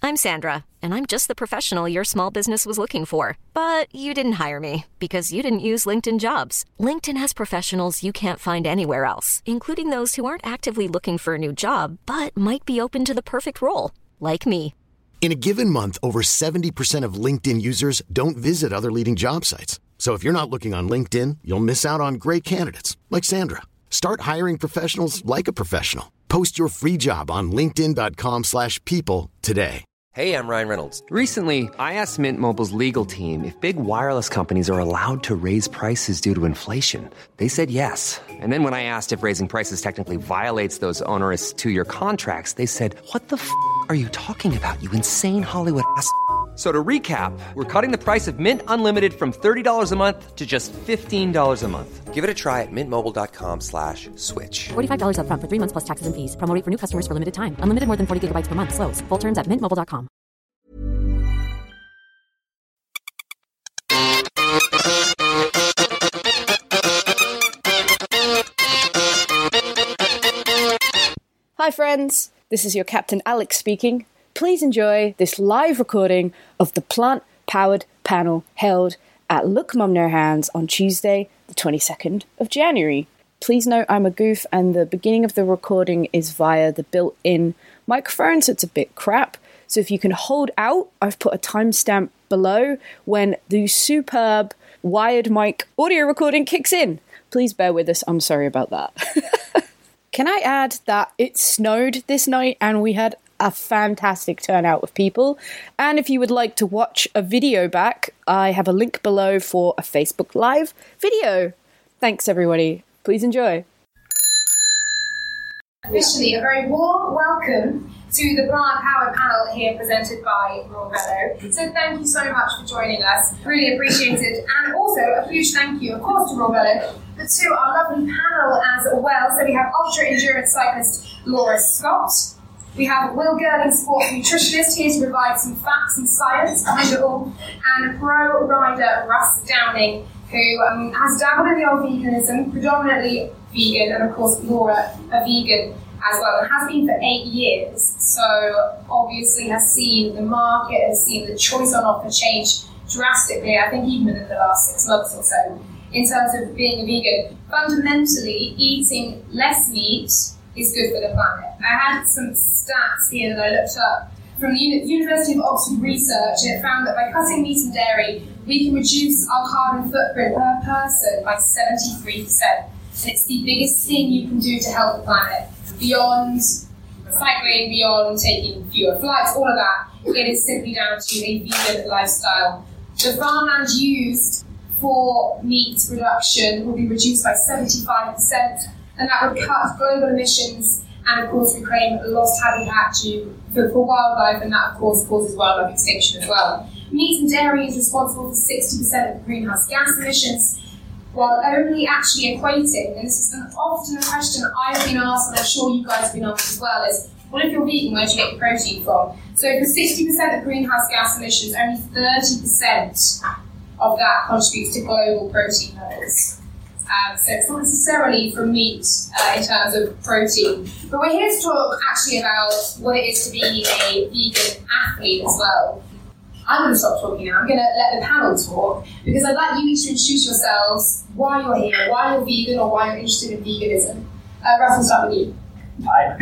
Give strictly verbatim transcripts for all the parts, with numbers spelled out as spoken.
I'm Sandra, and I'm just the professional your small business was looking for. But you didn't hire me because you didn't use LinkedIn Jobs. LinkedIn has professionals you can't find anywhere else, including those who aren't actively looking for a new job, but might be open to the perfect role, like me. In a given month, over seventy percent of LinkedIn users don't visit other leading job sites. So if you're not looking on LinkedIn, you'll miss out on great candidates like Sandra. Start hiring professionals like a professional. Post your free job on linkedin dot com slash people today. Hey, I'm Ryan Reynolds. Recently, I asked Mint Mobile's legal team if big wireless companies are allowed to raise prices due to inflation. They said yes. And then when I asked if raising prices technically violates those onerous two-year contracts, they said, what the f*** are you talking about, you insane Hollywood ass f- So to recap, we're cutting the price of Mint Unlimited from thirty dollars a month to just fifteen dollars a month. Give it a try at mintmobile.com slash switch. forty-five dollars up front for three months plus taxes and fees. Promo rate for new customers for limited time. Unlimited more than forty gigabytes per month. Slows full terms at mint mobile dot com. Hi friends, this is your Captain Alex speaking. Please enjoy this live recording of the plant-powered panel held at Look Mum No Hands on Tuesday, the twenty-second of January. Please note I'm a goof and the beginning of the recording is via the built-in microphone, so it's a bit crap. So if you can hold out, I've put a timestamp below when the superb wired mic audio recording kicks in. Please bear with us, I'm sorry about that. Can I add that it snowed this night and we had a fantastic turnout of people. And if you would like to watch a video back, I have a link below for a Facebook Live video. Thanks, everybody. Please enjoy. Officially, a very warm welcome to the Plant Powered panel here presented by Royal Bellow. So thank you so much for joining us. Really appreciate it. And also a huge thank you, of course, to Royal Bellow, but to our lovely panel as well. So we have ultra endurance cyclist Laura Scott. We have Will Girling, sports nutritionist, here to provide some facts and science behind it all, and pro rider Russ Downing, who um, has dabbled in the old veganism, predominantly vegan, and of course Laura, a vegan as well, and has been for eight years. So obviously has seen the market, has seen the choice on offer change drastically, I think even in the last six months or so, in terms of being a vegan. Fundamentally, eating less meat is good for the planet. I had some stats here that I looked up from the University of Oxford research, and it found that by cutting meat and dairy, we can reduce our carbon footprint per person by seventy-three percent. And it's the biggest thing you can do to help the planet. Beyond cycling, beyond taking fewer flights, all of that, it is simply down to a vegan lifestyle. The farmland used for meat production will be reduced by seventy-five percent, and that would cut global emissions and, of course, reclaim lost habitat due for, for wildlife, and that, of course, causes wildlife extinction as well. Meat and dairy is responsible for sixty percent of greenhouse gas emissions, while only actually equating, and this is an, often a question I've been asked, and I'm sure you guys have been asked as well, is, what if you're vegan, where do you get your protein from? So for sixty percent of greenhouse gas emissions, only thirty percent of that contributes to global protein levels. Um, so it's not necessarily from meat uh, in terms of protein. But we're here to talk actually about what it is to be a vegan athlete as well. I'm going to stop talking now. I'm going to let the panel talk, because I'd like you each to introduce yourselves, why you're here, why you're vegan, or why you're interested in veganism. Uh, Russ, we'll start with you. Hi.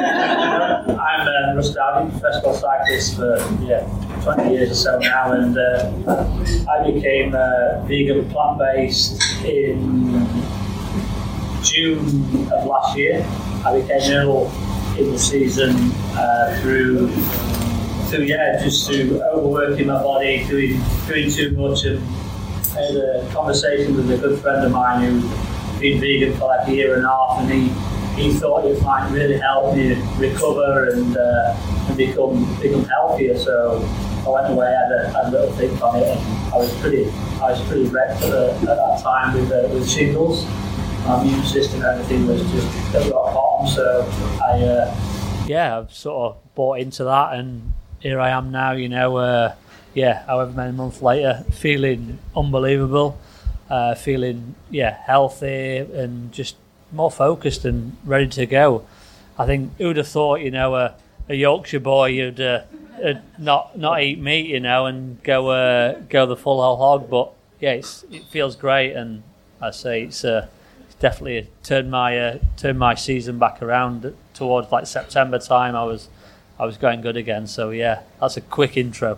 I'm uh, Russ Downing, professional cyclist for yeah, twenty years or so now, and uh, I became uh, vegan plant-based in June of last year. I became ill in the season uh, through, through yeah, just through overworking my body, doing doing too much, and I had a conversation with a good friend of mine who'd been vegan for like a year and a half, and he He thought it might really help me recover and uh, and become become healthier. So I went away, had a, had a little think on it, and I was pretty I was pretty wrecked at, the, at that time with uh, with shingles. My immune system and everything was just at rock bottom. So I uh, yeah, I've sort of bought into that, and here I am now. You know, uh, yeah, however many months later, feeling unbelievable, uh, feeling yeah healthy and just more focused and ready to go. I think who'd have thought, you know, a, a Yorkshire boy, you'd uh, uh, not not eat meat, you know, and go uh, go the full whole hog. But yeah, it's, it feels great, and I say it's, uh, it's definitely turned my uh, turned my season back around towards like September time. I was I was going good again. So yeah, that's a quick intro.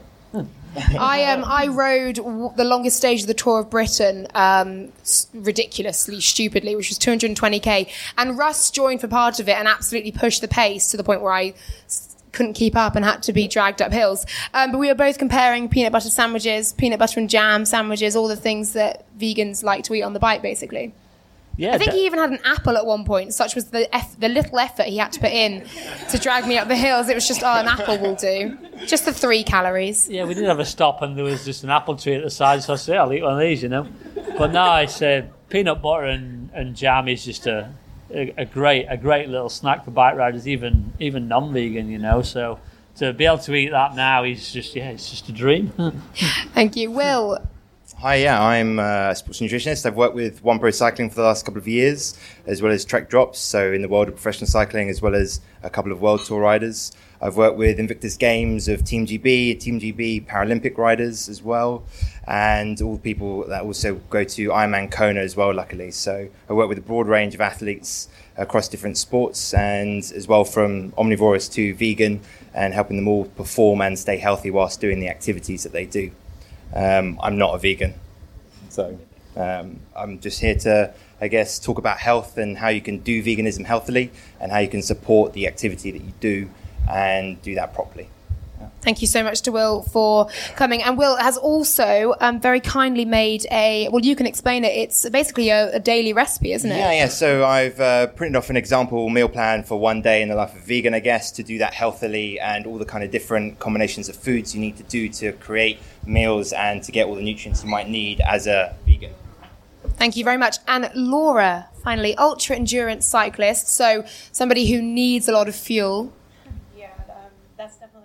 I um I rode w- the longest stage of the Tour of Britain, um, s- ridiculously, stupidly, which was two hundred twenty k. And Russ joined for part of it and absolutely pushed the pace to the point where I s- couldn't keep up and had to be dragged up hills. Um, but we were both comparing peanut butter sandwiches, peanut butter and jam sandwiches, all the things that vegans like to eat on the bike, basically. Yeah, I think de- he even had an apple at one point. Such was the eff- the little effort he had to put in to drag me up the hills. It was just, oh, an apple will do. Just the three calories. Yeah, we did have a stop, and there was just an apple tree at the side. So I said, I'll eat one of these, you know. But no, I said peanut butter and, and jam is just a, a a great a great little snack for bike riders, even even non-vegan, you know. So to be able to eat that now is just yeah, it's just a dream. Thank you, Will. Hi, yeah, I'm a sports nutritionist. I've worked with One Pro Cycling for the last couple of years, as well as Trek Drops, so in the world of professional cycling, as well as a couple of World Tour riders. I've worked with Invictus Games of Team G B, Team G B Paralympic riders as well, and all the people that also go to Ironman Kona as well, luckily. So I work with a broad range of athletes across different sports, and as well from omnivorous to vegan, and helping them all perform and stay healthy whilst doing the activities that they do. Um, I'm not a vegan, so um, I'm just here to, I guess, talk about health and how you can do veganism healthily and how you can support the activity that you do and do that properly. Yeah. Thank you so much to Will for coming. And Will has also um, very kindly made a, well, you can explain it. It's basically a, a daily recipe, isn't it? Yeah, yeah. So I've uh, printed off an example meal plan for one day in the life of a vegan, I guess, to do that healthily and all the kind of different combinations of foods you need to do to create meals and to get all the nutrients you might need as a vegan. Thank you very much. And Laura, finally, ultra endurance cyclist. So somebody who needs a lot of fuel. Yeah, um, that's definitely...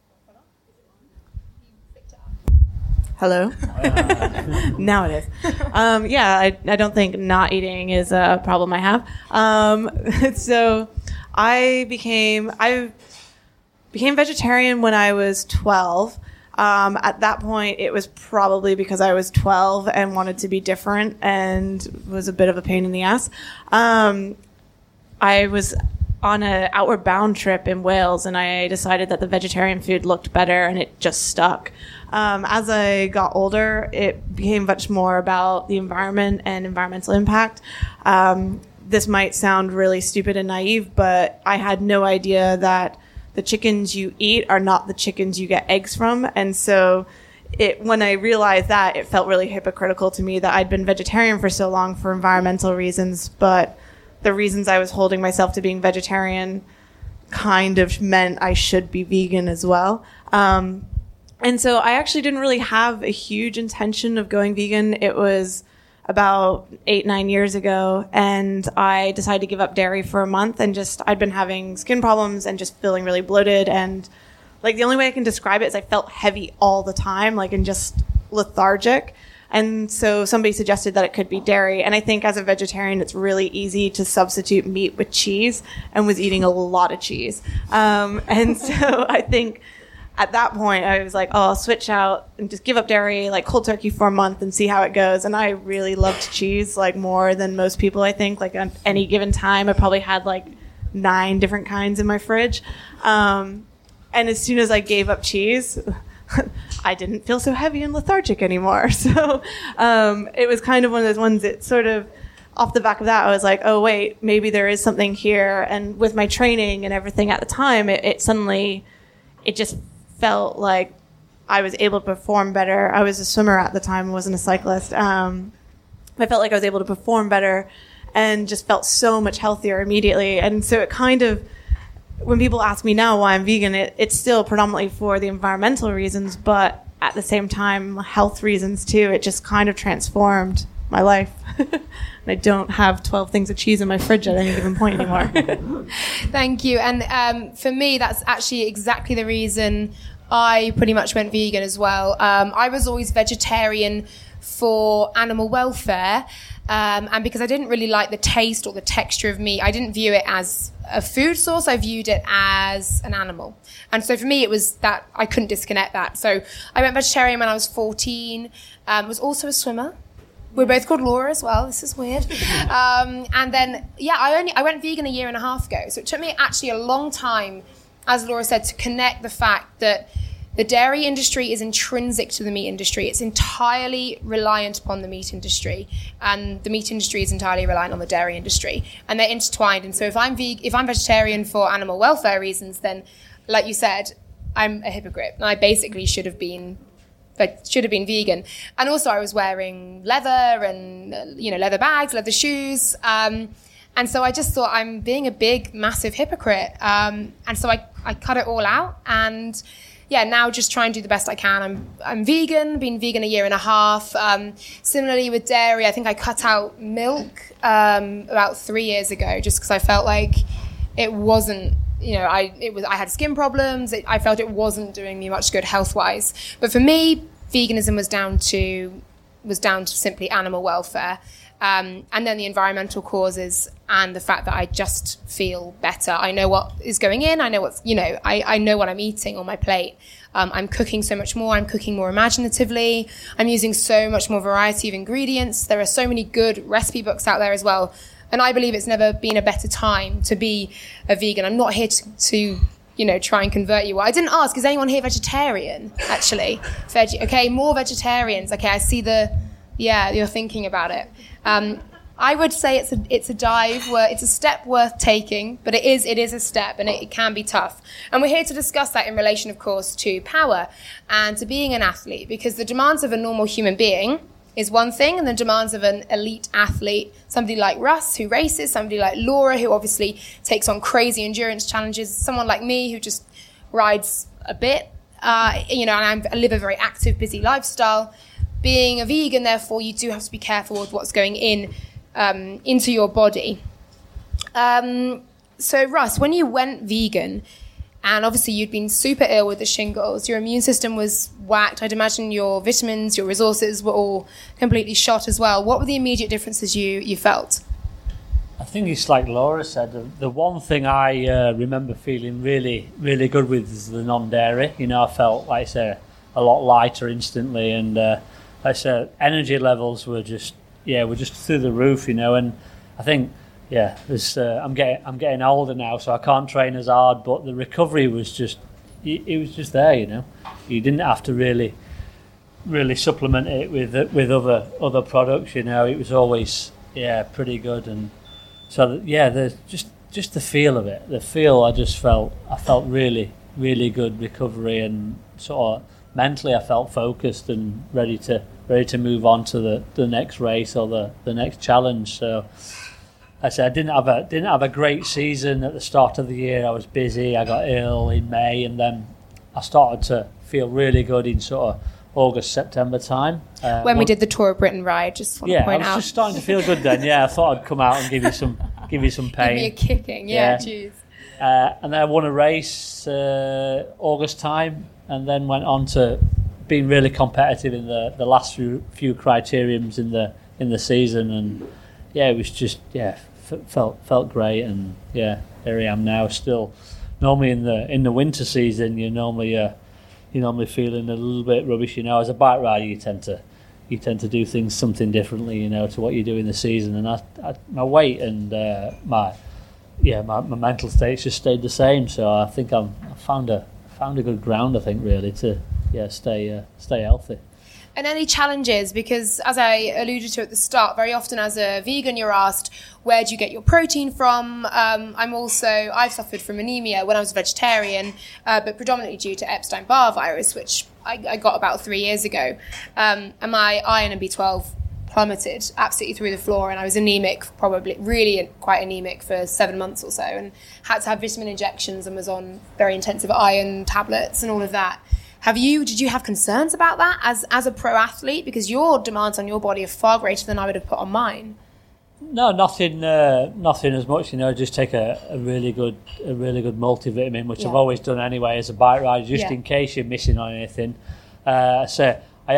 Hello? Now it is. Um, yeah, I, I don't think not eating is a problem I have. Um, so I became I became vegetarian when I was twelve. Um, at that point, it was probably because I was twelve and wanted to be different and was a bit of a pain in the ass. Um, I was on an outward bound trip in Wales, and I decided that the vegetarian food looked better, and it just stuck. Um, as I got older, it became much more about the environment and environmental impact. Um, this might sound really stupid and naive, but I had no idea that the chickens you eat are not the chickens you get eggs from. And so it, when I realized that, it felt really hypocritical to me that I'd been vegetarian for so long for environmental reasons, but the reasons I was holding myself to being vegetarian kind of meant I should be vegan as well. Um, and so I actually didn't really have a huge intention of going vegan. It was about eight, nine years ago, and I decided to give up dairy for a month, and just, I'd been having skin problems and just feeling really bloated, and like the only way I can describe it is I felt heavy all the time, like, and just lethargic. And so somebody suggested that it could be dairy. And I think as a vegetarian, it's really easy to substitute meat with cheese, and was eating a lot of cheese. Um, and so I think at that point I was like, oh, I'll switch out and just give up dairy, like cold turkey for a month and see how it goes. And I really loved cheese, like more than most people, I think. Like at any given time, I probably had like nine different kinds in my fridge. Um, and as soon as I gave up cheese, I didn't feel so heavy and lethargic anymore. So um, it was kind of one of those ones that sort of, off the back of that, I was like, oh, wait, maybe there is something here. And with my training and everything at the time, it, it suddenly, it just felt like I was able to perform better. I was a swimmer at the time, I wasn't a cyclist. Um, I felt like I was able to perform better and just felt so much healthier immediately. And so it kind of, when people ask me now why I'm vegan, it, it's still predominantly for the environmental reasons, but at the same time, health reasons too. It just kind of transformed my life. And I don't have twelve things of cheese in my fridge at any given point anymore. Thank you. And um, for me, that's actually exactly the reason I pretty much went vegan as well. Um, I was always vegetarian for animal welfare. Um, and because I didn't really like the taste or the texture of meat, I didn't view it as a food source. I viewed it as an animal. And so for me, it was that I couldn't disconnect that. So I went vegetarian when I was fourteen, um, was also a swimmer. We're both called Laura as well. This is weird. Um, and then, yeah, I only I went vegan a year and a half ago. So it took me actually a long time, as Laura said, to connect the fact that the dairy industry is intrinsic to the meat industry. It's entirely reliant upon the meat industry, and the meat industry is entirely reliant on the dairy industry, and they're intertwined. And so, if I'm veg- if I'm vegetarian for animal welfare reasons, then, like you said, I'm a hypocrite. And I basically should have been, but should have been vegan. And also, I was wearing leather and uh, you know leather bags, leather shoes. Um, And so I just thought I'm being a big, massive hypocrite. Um, and so I, I cut it all out. And yeah, now just try and do the best I can. I'm I'm vegan, been vegan a year and a half. Um, similarly with dairy, I think I cut out milk um, about three years ago, just because I felt like it wasn't, you know, I it was I had skin problems. It, I felt it wasn't doing me much good health-wise. But for me, veganism was down to was down to simply animal welfare. Um, and then the environmental causes and the fact that I just feel better. I know what is going in. I know what's, you know, I, I know what I'm eating on my plate. Um, I'm cooking so much more. I'm cooking more imaginatively. I'm using so much more variety of ingredients. There are so many good recipe books out there as well. And I believe it's never been a better time to be a vegan. I'm not here to, to you know, try and convert you. Well, I didn't ask, is anyone here vegetarian, actually? Veg- okay, more vegetarians. Okay, I see the, yeah, you're thinking about it. Um, I would say it's a it's a dive where it's a step worth taking, but it is it is a step, and it, it can be tough. And we're here to discuss that in relation, of course, to power and to being an athlete, because the demands of a normal human being is one thing, and the demands of an elite athlete, somebody like Russ who races, somebody like Laura who obviously takes on crazy endurance challenges, someone like me who just rides a bit, uh, you know, and I'm, I live a very active, busy lifestyle. Being a vegan, therefore, you do have to be careful with what's going in um, into your body. Um, so, Russ, when you went vegan, and obviously you'd been super ill with the shingles, your immune system was whacked. I'd imagine your vitamins, your resources were all completely shot as well. What were the immediate differences you, you felt? I think it's like Laura said, the, the one thing I uh, remember feeling really, really good with is the non-dairy. You know, I felt, like I say, a lot lighter instantly, and uh, like I said, energy levels were just, yeah, were just through the roof, you know. And I think, yeah, there's, uh, I'm getting, I'm getting older now, so I can't train as hard. But the recovery was just, it, it was just there, you know. You didn't have to really, really supplement it with with other other products, you know. It was always, yeah, pretty good. And so, yeah, the just just the feel of it, the feel, I just felt, I felt really, really good recovery, and sort of mentally I felt focused and ready to ready to move on to the, the next race or the, the next challenge. So I said I didn't have a didn't have a great season at the start of the year. I was busy. I got ill in May, and then I started to feel really good in sort of August, September time. Uh, when we did the Tour of Britain ride, just want yeah, to point I was out. just starting to feel good then. Yeah, I thought I'd come out and give you some give you some pain. Give me a kicking. Yeah, jeez. Yeah. Uh, and then I won a race uh, August time, and then went on to being really competitive in the, the last few few criteriums in the in the season, and yeah, it was just yeah f- felt felt great, and yeah, here I am now. Still, normally in the in the winter season, you normally uh, you normally feeling a little bit rubbish, you know. As a bike rider, you tend to you tend to do things something differently, you know, to what you do in the season. And I, I, my weight and uh, my yeah my, my mental state's just stayed the same. So I think I'm I found a found a good ground, I think, really, to yeah stay uh, stay healthy. And any challenges? Because as I alluded to at the start, very often as a vegan, you're asked, where do you get your protein from? Um, I'm also, I've suffered from anemia when I was a vegetarian, uh, but predominantly due to Epstein-Barr virus, which I, I got about three years ago. Um, and my iron and B twelve plummeted absolutely through the floor, and I was anemic, probably really quite anemic for seven months or so, and had to have vitamin injections and was on very intensive iron tablets and all of that. Have you, did you have concerns about that as as a pro athlete? Because your demands on your body are far greater than I would have put on mine. No, nothing, uh, nothing as much. You know, just take a, a really good, a really good multivitamin, which Yeah. I've always done anyway as a bike rider, just Yeah. in case you're missing on anything. Uh, so I have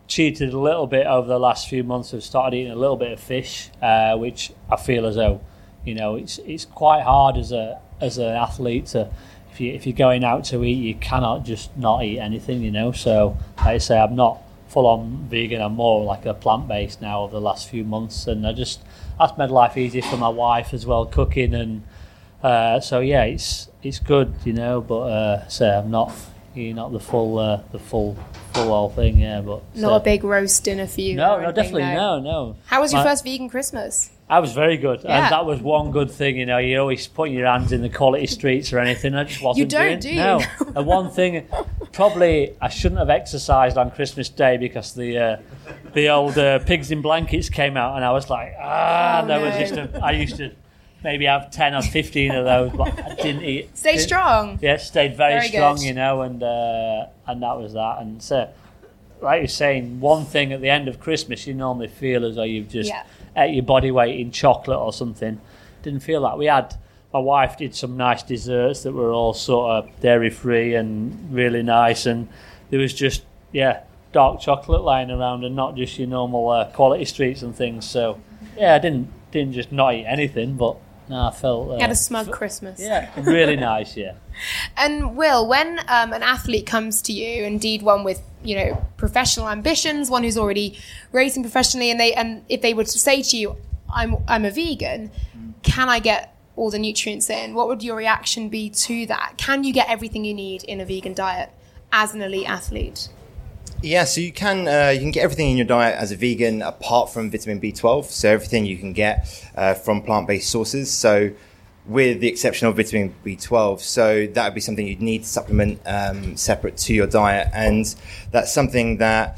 cheated a little bit over the last few months. I've started eating a little bit of fish, uh, which I feel as though, you know, it's it's quite hard as a as an athlete to, if you if you're going out to eat, you cannot just not eat anything, you know. So like I say, I'm not full on vegan. I'm more like a plant based now over the last few months, and I just that's made life easy for my wife as well, cooking, and uh, so yeah, it's it's good, you know. But uh, so I'm not. You're not the full, uh, the full, full whole thing, yeah. But not uh, a big roast dinner for you. No, no, definitely no, no. How was your My, first vegan Christmas? I was very good, yeah. and that was one good thing. You know, you're always putting your hands in the quality streets or anything. I just wasn't you don't, doing. do you? No, and one thing, probably I shouldn't have exercised on Christmas Day because the uh, the old uh, pigs in blankets came out, and I was like, ah, oh, that no. was just. A, I used to. Maybe have ten or fifteen of those, but I didn't eat. Stay didn't, strong. Yeah, stayed very, very strong, good. you know, and uh, and that was that. And so, like you're saying, one thing at the end of Christmas, you normally feel as though you've just yeah. ate your body weight in chocolate or something. Didn't feel that. We had, my wife did some nice desserts that were all sort of dairy free and really nice, and there was just, yeah, dark chocolate lying around and not just your normal uh, quality streets and things. So, yeah, I didn't didn't just not eat anything, but. No, I felt... Uh, you had a smug Christmas. Yeah, really nice, yeah. And Will, when um, an athlete comes to you, indeed one with, you know, professional ambitions, one who's already racing professionally, and they and if they were to say to you, I'm I'm a vegan, mm. can I get all the nutrients in? What would your reaction be to that? Can you get everything you need in a vegan diet as an elite athlete? Yeah, so you can uh, you can get everything in your diet as a vegan apart from vitamin B twelve. So everything you can get uh, from plant-based sources. So with the exception of vitamin B twelve, so that would be something you'd need to supplement um, separate to your diet, and that's something that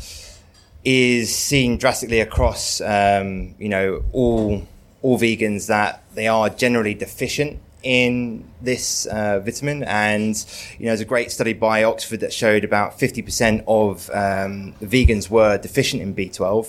is seen drastically across um, you know all all vegans, that they are generally deficient in this uh, vitamin. And you know, there's a great study by Oxford that showed about fifty percent of um, vegans were deficient in B twelve,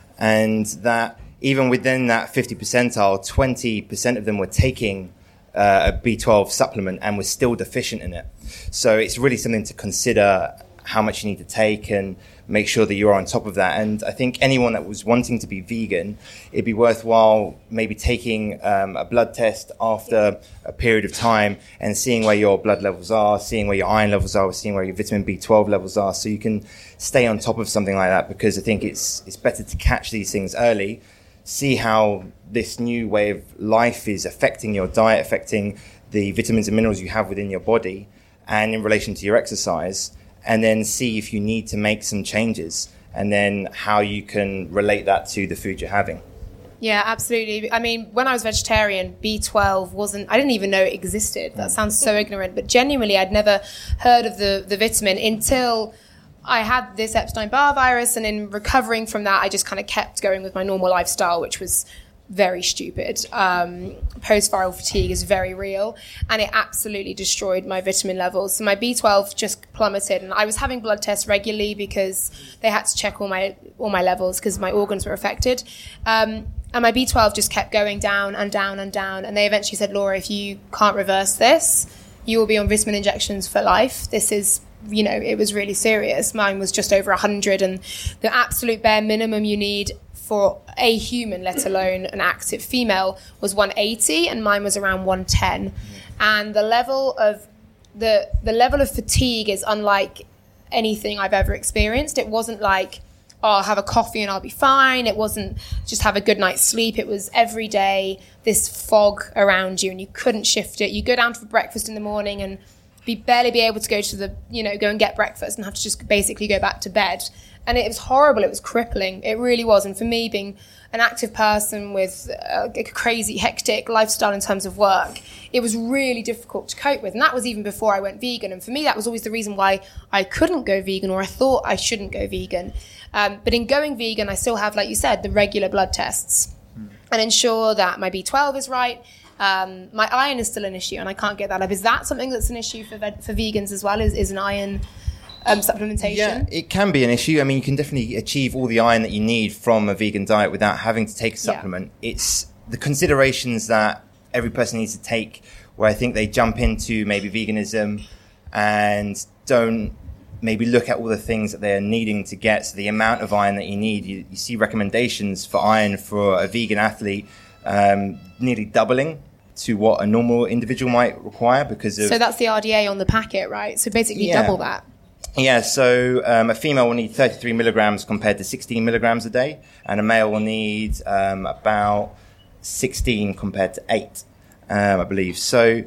and that even within that fifty percentile, twenty percent of them were taking uh, a B twelve supplement and were still deficient in it. So it's really something to consider how much you need to take and make sure that you're on top of that. And I think anyone that was wanting to be vegan, it'd be worthwhile maybe taking um, a blood test after a period of time and seeing where your blood levels are, seeing where your iron levels are, seeing where your vitamin B twelve levels are, so you can stay on top of something like that, because I think it's it's better to catch these things early, see how this new way of life is affecting your diet, affecting the vitamins and minerals you have within your body and in relation to your exercise, and then see if you need to make some changes, and then how you can relate that to the food you're having. Yeah, absolutely. I mean, when I was vegetarian, B twelve wasn't, I didn't even know it existed. That sounds so ignorant, but genuinely I'd never heard of the, the vitamin until I had this Epstein-Barr virus, and in recovering from that, I just kind of kept going with my normal lifestyle, which was very stupid. Um, post-viral fatigue is very real, and it absolutely destroyed my vitamin levels. So my B twelve just plummeted, and I was having blood tests regularly because they had to check all my all my levels because my organs were affected. Um, and my B twelve just kept going down and down and down, and they eventually said, Laura, if you can't reverse this, you will be on vitamin injections for life. This is, you know, it was really serious. Mine was just over one hundred, and the absolute bare minimum you need for a human, let alone an active female, was one eighty, and mine was around one ten. And the level of the the level of fatigue is unlike anything I've ever experienced. It wasn't like, oh, I'll have a coffee and I'll be fine. It wasn't just have a good night's sleep. It was every day this fog around you, and you couldn't shift it. You go down for breakfast in the morning and be barely be able to go to the, you know, go and get breakfast and have to just basically go back to bed. And it was horrible. It was crippling. It really was. And for me, being an active person with a crazy, hectic lifestyle in terms of work, it was really difficult to cope with. And that was even before I went vegan. And for me, that was always the reason why I couldn't go vegan, or I thought I shouldn't go vegan. Um, but in going vegan, I still have, like you said, the regular blood tests mm. and ensure that my B twelve is right. Um, my iron is still an issue, and I can't get that up. Is that something that's an issue for for vegans as well? Is, is an iron um, supplementation? Yeah, it can be an issue. I mean, you can definitely achieve all the iron that you need from a vegan diet without having to take a supplement. Yeah. It's the considerations that every person needs to take, where I think they jump into maybe veganism and don't maybe look at all the things that they're needing to get. So the amount of iron that you need, you, you see recommendations for iron for a vegan athlete um, nearly doubling to what a normal individual might require because of... So that's the R D A on the packet, right? So basically Yeah. double that. Yeah, so um, a female will need thirty-three milligrams compared to sixteen milligrams a day, and a male will need um, about sixteen compared to eight, um, I believe. So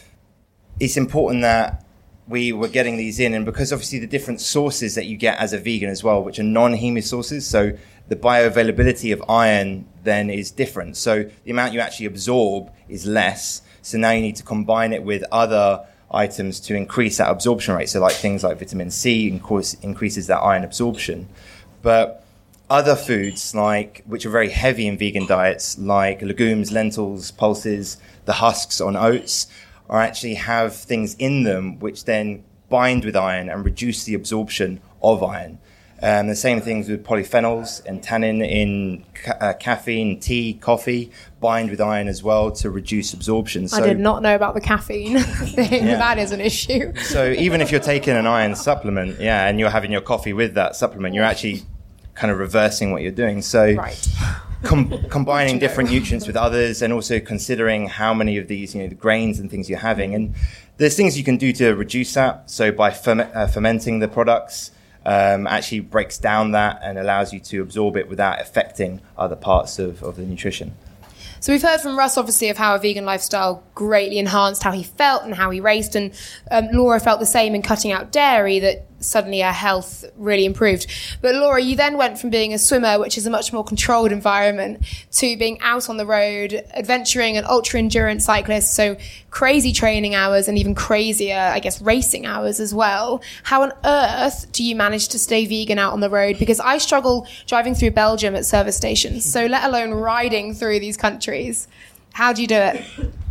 it's important that we were getting these in, and because obviously the different sources that you get as a vegan as well, which are non-heme sources, so the bioavailability of iron then is different. So the amount you actually absorb is less. So now you need to combine it with other items to increase that absorption rate. So like things like vitamin C increase, increases that iron absorption. But other foods like, which are very heavy in vegan diets, like legumes, lentils, pulses, the husks on oats, are actually have things in them which then bind with iron and reduce the absorption of iron. Um, the same things with polyphenols and tannin in ca- uh, caffeine, tea, coffee, bind with iron as well to reduce absorption. So, I did not know about the caffeine thing. Yeah. That is an issue. So even if you're taking an iron supplement, yeah, and you're having your coffee with that supplement, you're actually kind of reversing what you're doing. So Right. com- combining different nutrients with others, and also considering how many of these, you know, the grains and things you're having. And there's things you can do to reduce that. So by ferme- uh, fermenting the products, Um, actually breaks down that and allows you to absorb it without affecting other parts of, of the nutrition. So we've heard from Russ, obviously, of how a vegan lifestyle greatly enhanced how he felt and how he raced. And um, Laura felt the same in cutting out dairy, that suddenly her health really improved. But Laura, you then went from being a swimmer, which is a much more controlled environment, to being out on the road, adventuring, an ultra-endurance cyclist. So crazy training hours and even crazier, I guess, racing hours as well. How on earth do you manage to stay vegan out on the road? Because I struggle driving through Belgium at service stations, so let alone riding through these countries. How do you do it?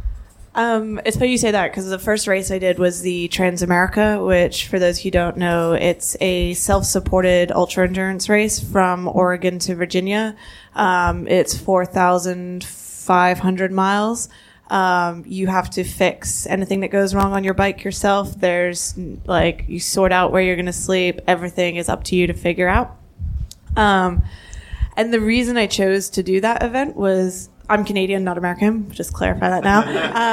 Um, it's funny you say that, because the first race I did was the Transamerica, which, for those who don't know, it's a self-supported ultra-endurance race from Oregon to Virginia. Um, it's four thousand five hundred miles. Um, you have to fix anything that goes wrong on your bike yourself. There's, like, you sort out where you're going to sleep. Everything is up to you to figure out. Um, and the reason I chose to do that event was, I'm Canadian, not American. Just clarify that now.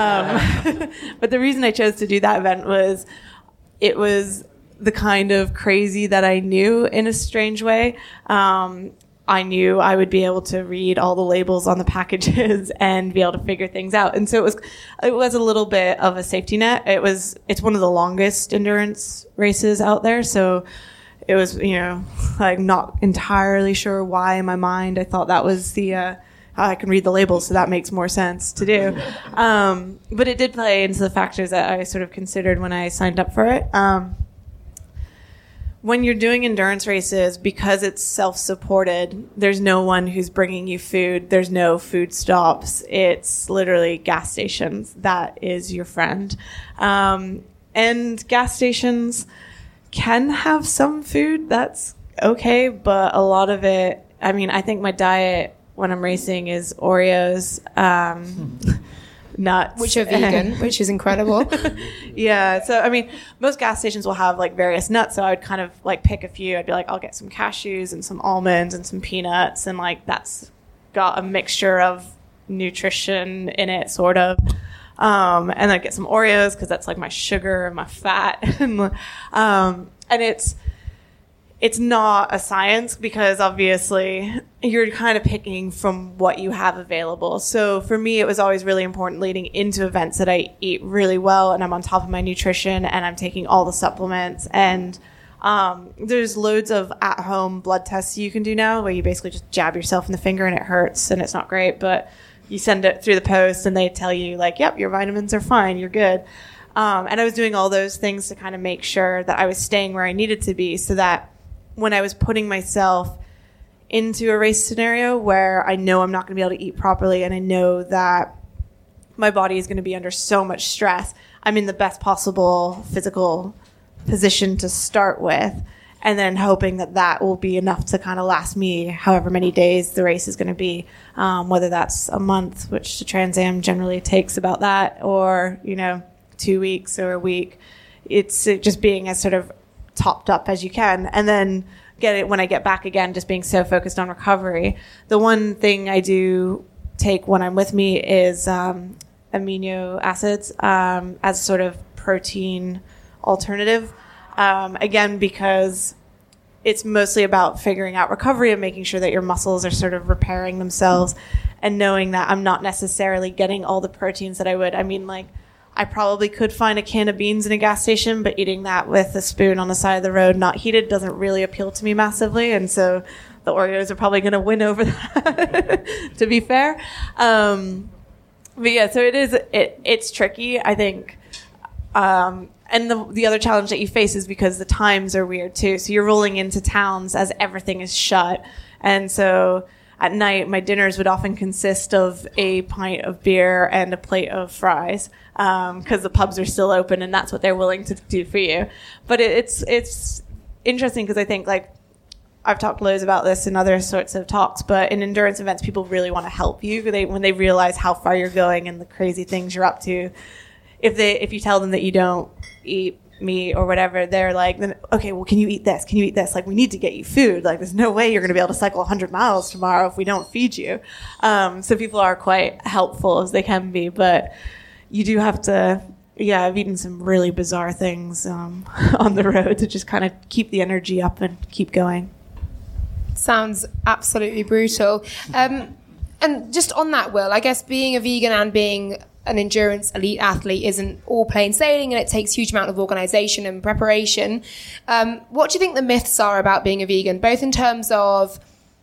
Um, but the reason I chose to do that event was it was the kind of crazy that I knew in a strange way. Um, I knew I would be able to read all the labels on the packages and be able to figure things out. And so it was, it was a little bit of a safety net. It was, it's one of the longest endurance races out there. So it was, you know, like not entirely sure why in my mind I thought that was the, uh, I can read the labels, so that makes more sense to do. Um, but it did play into the factors that I sort of considered when I signed up for it. Um, when you're doing endurance races, because it's self-supported, there's no one who's bringing you food. There's no food stops. It's literally gas stations. That is your friend. Um, and gas stations can have some food. That's okay, but a lot of it, I mean, I think my diet when I'm racing is Oreos, um, nuts. Which are vegan, which is incredible. Yeah. So, I mean, most gas stations will have like various nuts. So I would kind of like pick a few. I'd be like, I'll get some cashews and some almonds and some peanuts. And like, that's got a mixture of nutrition in it, sort of. Um, and then I'd get some Oreos because that's like my sugar and my fat. um, and it's, It's not a science, because obviously you're kind of picking from what you have available. So for me, it was always really important leading into events that I eat really well and I'm on top of my nutrition and I'm taking all the supplements. And um, there's loads of at-home blood tests you can do now where you basically just jab yourself in the finger and it hurts and it's not great, but you send it through the post and they tell you like, yep, your vitamins are fine, you're good. Um, and I was doing all those things to kind of make sure that I was staying where I needed to be, so that when I was putting myself into a race scenario where I know I'm not going to be able to eat properly and I know that my body is going to be under so much stress, I'm in the best possible physical position to start with, and then hoping that that will be enough to kind of last me however many days the race is going to be, um, whether that's a month, which the Trans Am generally takes about that, or, you know, two weeks or a week. It's just being as sort of topped up as you can, and then get it when I get back again, just being so focused on recovery. The one thing I do take when I'm with me is um, amino acids um, as sort of protein alternative. Um, again, because it's mostly about figuring out recovery and making sure that your muscles are sort of repairing themselves, and knowing that I'm not necessarily getting all the proteins that I would. I mean, like, I probably could find a can of beans in a gas station, but eating that with a spoon on the side of the road, not heated, doesn't really appeal to me massively. And so the Oreos are probably going to win over that, to be fair. Um, but yeah, so it is, it, it's tricky, I think. Um, and the, the other challenge that you face is because the times are weird too. So you're rolling into towns as everything is shut. And so at night, my dinners would often consist of a pint of beer and a plate of fries, because um, the pubs are still open and that's what they're willing to do for you. But it, it's it's interesting because I think, like, I've talked loads about this in other sorts of talks, but in endurance events, people really want to help you. They, when they realize how far you're going and the crazy things you're up to, if they if you tell them that you don't eat meat or whatever, they're like, then, okay, well, can you eat this? Can you eat this? Like, we need to get you food. Like, there's no way you're going to be able to cycle one hundred miles tomorrow if we don't feed you. Um, so people are quite helpful as they can be, but you do have to, yeah, I've eaten some really bizarre things um, on the road to just kind of keep the energy up and keep going. Sounds absolutely brutal. Um, and just on that, Will, I guess being a vegan and being an endurance elite athlete isn't all plain sailing, and it takes a huge amount of organisation and preparation. Um, what do you think the myths are about being a vegan, both in terms of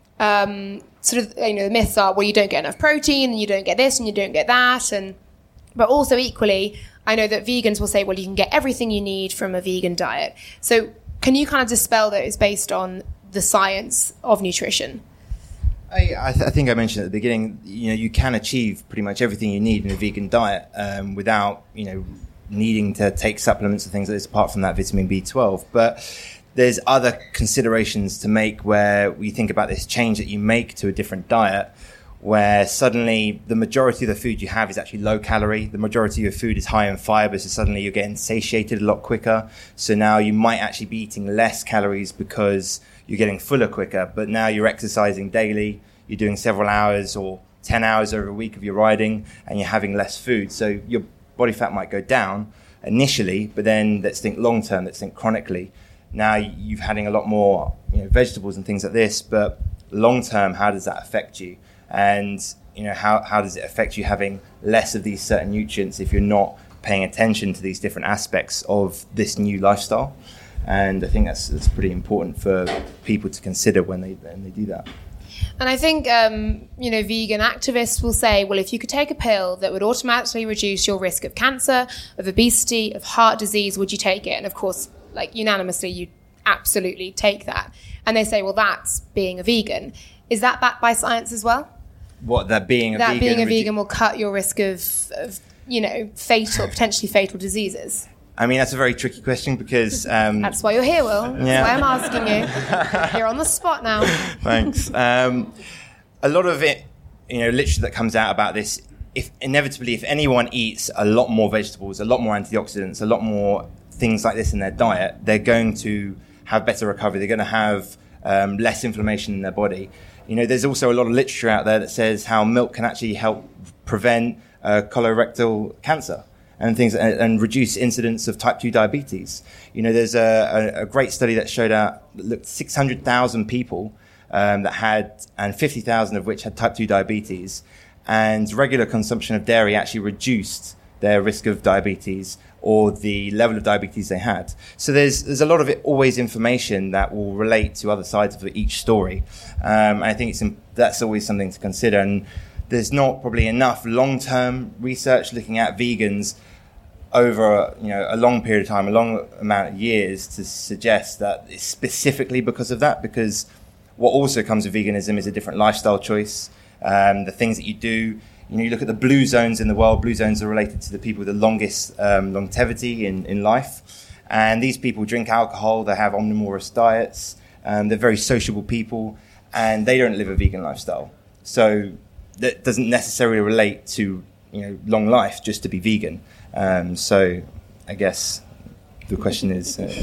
um, sort of, you know, the myths are, well, you don't get enough protein and you don't get this and you don't get that, and but also equally, I know that vegans will say, well, you can get everything you need from a vegan diet. So can you kind of dispel those based on the science of nutrition? I, I, th- I think I mentioned at the beginning, you know, you can achieve pretty much everything you need in a vegan diet um, without, you know, needing to take supplements and things like this, apart from that vitamin B twelve. But there's other considerations to make where we think about this change that you make to a different diet, where suddenly the majority of the food you have is actually low calorie. The majority of your food is high in fiber, so suddenly you're getting satiated a lot quicker. So now you might actually be eating less calories because you're getting fuller quicker, but now you're exercising daily, you're doing several hours or ten hours over a week of your riding, and you're having less food. So your body fat might go down initially, but then let's think long term, let's think chronically. Now you've having a lot more, you know, vegetables and things like this, but long term, how does that affect you? And, you know, how, how does it affect you having less of these certain nutrients if you're not paying attention to these different aspects of this new lifestyle? And I think that's, that's pretty important for people to consider when they, when they do that. And I think, um, you know, vegan activists will say, well, if you could take a pill that would automatically reduce your risk of cancer, of obesity, of heart disease, would you take it? And of course, like, unanimously, you absolutely take that. And they say, well, that's being a vegan. Is that backed by science as well? What, that being a that vegan? That being a redu- vegan will cut your risk of, of, you know, fatal, potentially fatal diseases? I mean, that's a very tricky question because... Um, that's why you're here, Will. That's yeah. why I'm asking you. You're on the spot now. Thanks. Um, a lot of it, you know, literature that comes out about this, if inevitably, if anyone eats a lot more vegetables, a lot more antioxidants, a lot more things like this in their diet, they're going to have better recovery. They're going to have um, less inflammation in their body. You know, there's also a lot of literature out there that says how milk can actually help prevent uh, colorectal cancer and things, and, and reduce incidence of type two diabetes. You know, there's a, a, a great study that showed out, that looked six hundred thousand people um, that had, and fifty thousand of which had type two diabetes, and regular consumption of dairy actually reduced their risk of diabetes or the level of diabetes they had. So there's there's a lot of it, always information that will relate to other sides of each story. Um, and I think it's that's always something to consider. And there's not probably enough long-term research looking at vegans over, you know, a long period of time, a long amount of years, to suggest that it's specifically because of that. Because what also comes with veganism is a different lifestyle choice. Um, the things that you do. You know, you look at the blue zones in the world. Blue zones are related to the people with the longest um, longevity in, in life. And these people drink alcohol. They have omnivorous diets. Um, they're very sociable people. And they don't live a vegan lifestyle. So that doesn't necessarily relate to, you know, long life just to be vegan. Um, so I guess the question is. Uh,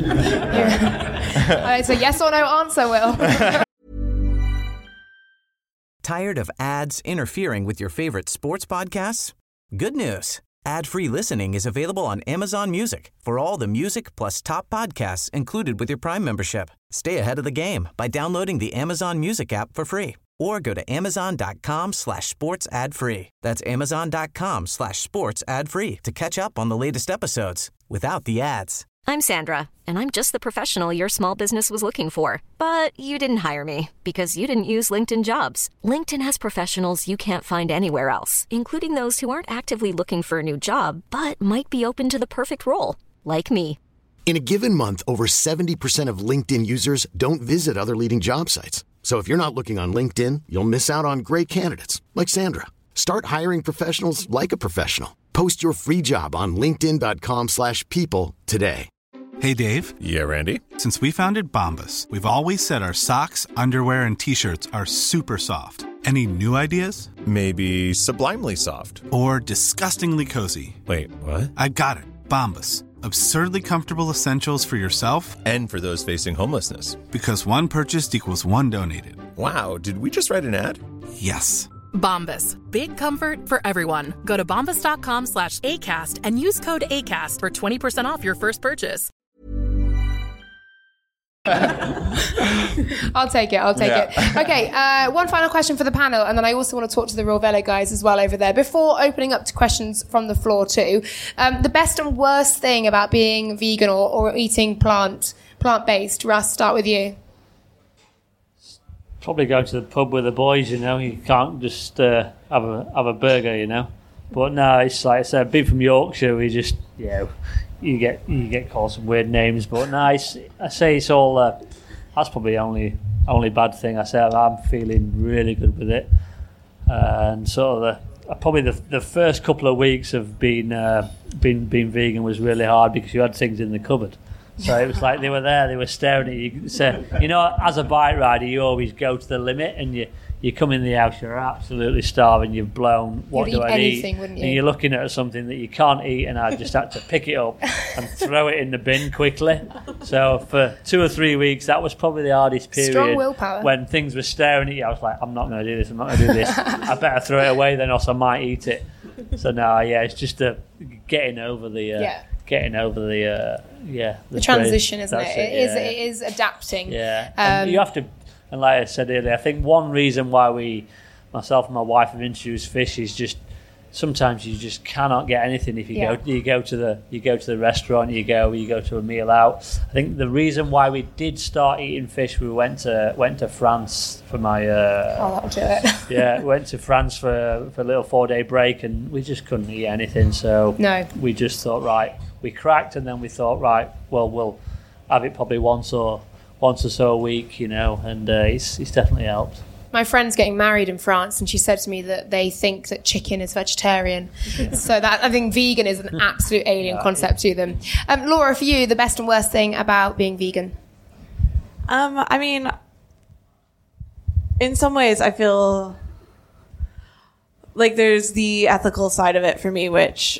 yeah. uh, it's a yes or no answer, Will. Tired of ads interfering with your favorite sports podcasts? Good news. Ad-free listening is available on Amazon Music for all the music plus top podcasts included with your Prime membership. Stay ahead of the game by downloading the Amazon Music app for free or go to amazon.com slash sports ad free. That's amazon.com slash sports ad free to catch up on the latest episodes without the ads. I'm Sandra, and I'm just the professional your small business was looking for. But you didn't hire me because you didn't use LinkedIn Jobs. LinkedIn has professionals you can't find anywhere else, including those who aren't actively looking for a new job, but might be open to the perfect role, like me. In a given month, over seventy percent of LinkedIn users don't visit other leading job sites. So if you're not looking on LinkedIn, you'll miss out on great candidates like Sandra. Start hiring professionals like a professional. Post your free job on linkedin.com slash people today. Hey, Dave. Yeah, Randy. Since we founded Bombas, we've always said our socks, underwear, and T-shirts are super soft. Any new ideas? Maybe sublimely soft. Or disgustingly cozy. Wait, what? I got it. Bombas. Absurdly comfortable essentials for yourself and for those facing homelessness. Because one purchased equals one donated. Wow, did we just write an ad? Yes. Bombas. Big comfort for everyone. Go to bombas.com slash ACAST and use code ACAST for twenty percent off your first purchase. I'll take it, I'll take Yeah. it. Okay, uh, one final question for the panel, and then I also want to talk to the Real Velo guys as well over there. Before opening up to questions from the floor too, um, the best and worst thing about being vegan or, or eating plant, plant-based. Russ, start with you. Probably go to the pub with the boys, you know. You can't just uh, have a have a burger, you know. But no, it's like I said, being from Yorkshire, we just, you know, you get you get called some weird names. But no, it's, I say it's all, uh, that's probably the only, only bad thing. I say I'm feeling really good with it. Uh, and sort of the, probably the the first couple of weeks of being, uh, being, being vegan was really hard because you had things in the cupboard. So it was like they were there, they were staring at you. So, you know, as a bike rider, you always go to the limit, and you, you come in the house, you're absolutely starving, you've blown, what You'd do eat I anything, eat? wouldn't you? And you're looking at something that you can't eat, and I just had to pick it up and throw it in the bin quickly. So for two or three weeks, that was probably the hardest period. Strong willpower. When things were staring at you, I was like, I'm not going to do this, I'm not going to do this. I better throw it away, then else I might eat it. So no, yeah, it's just a, getting over the... Uh, Yeah. Getting over the uh, yeah The transition, isn't it? That's It it, is. yeah. It is adapting. Yeah, Um, and you have to, and like I said earlier, I think one reason why we, myself and my wife, have introduced fish is just sometimes you just cannot get anything if you Yeah. go you go to the you go to the restaurant, you go you go to a meal out. I think the reason why we did start eating fish, we went to went to France for my uh, Oh, that'll do it. yeah, went to France for for a little four day break, and we just couldn't eat anything. So No. we just thought, right, we cracked, and then we thought, right, well, we'll have it probably once or once or so a week, you know, and uh, it's it's definitely helped. My friend's getting married in France, and she said to me that they think that chicken is vegetarian. So that I think vegan is an absolute alien concept to them. Um, Laura, for you, the best and worst thing about being vegan? Um, I mean, in some ways, I feel like there's the ethical side of it for me, which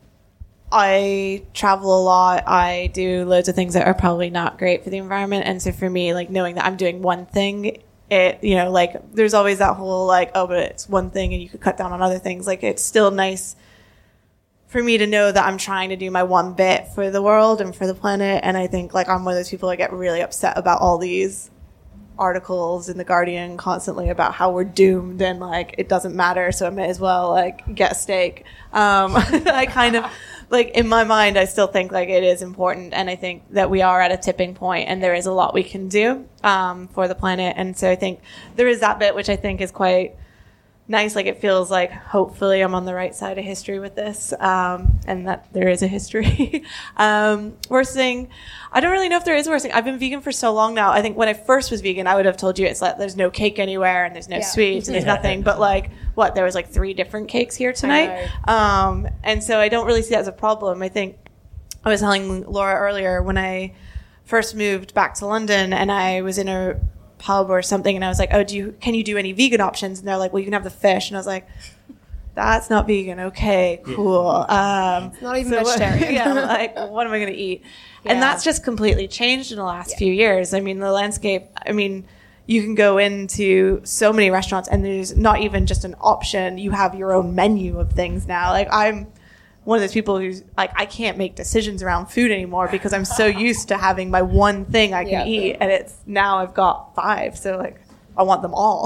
I travel a lot. I do loads of things that are probably not great for the environment. And so for me, like knowing that I'm doing one thing, it, you know, like there's always that whole like, oh, but it's one thing and you could cut down on other things. Like it's still nice for me to know that I'm trying to do my one bit for the world and for the planet. And I think like I'm one of those people that get really upset about all these articles in the Guardian constantly about how we're doomed and like it doesn't matter, so I may as well like get a steak. Um, I kind of like in my mind I still think like it is important, and I think that we are at a tipping point and there is a lot we can do um, for the planet. And so I think there is that bit which I think is quite nice. Like it feels like hopefully I'm on the right side of history with this, um, and that there is a history. um, worst thing, I don't really know if there is a worst thing. I've been vegan for so long now. I think when I first was vegan, I would have told you it's like there's no cake anywhere and there's no Yeah. sweets and there's Yeah. nothing. But like what, there was like three different cakes here tonight, um, and so I don't really see that as a problem. I think I was telling Laura earlier when I first moved back to London and I was in a pub or something and I was like, oh, do you can you do any vegan options? And they're like, well, you can have the fish. And I was like, that's not vegan. Okay, cool. Um, it's not even so vegetarian. What, yeah, like, what am I going to eat? Yeah. And that's just completely changed in the last yeah. few years. I mean, the landscape, I mean, you can go into so many restaurants and there's not even just an option. You have your own menu of things now. Like, I'm one of those people who's like, I can't make decisions around food anymore because I'm so used to having my one thing I can yeah. eat. And it's now I've got five. So, like, I want them all.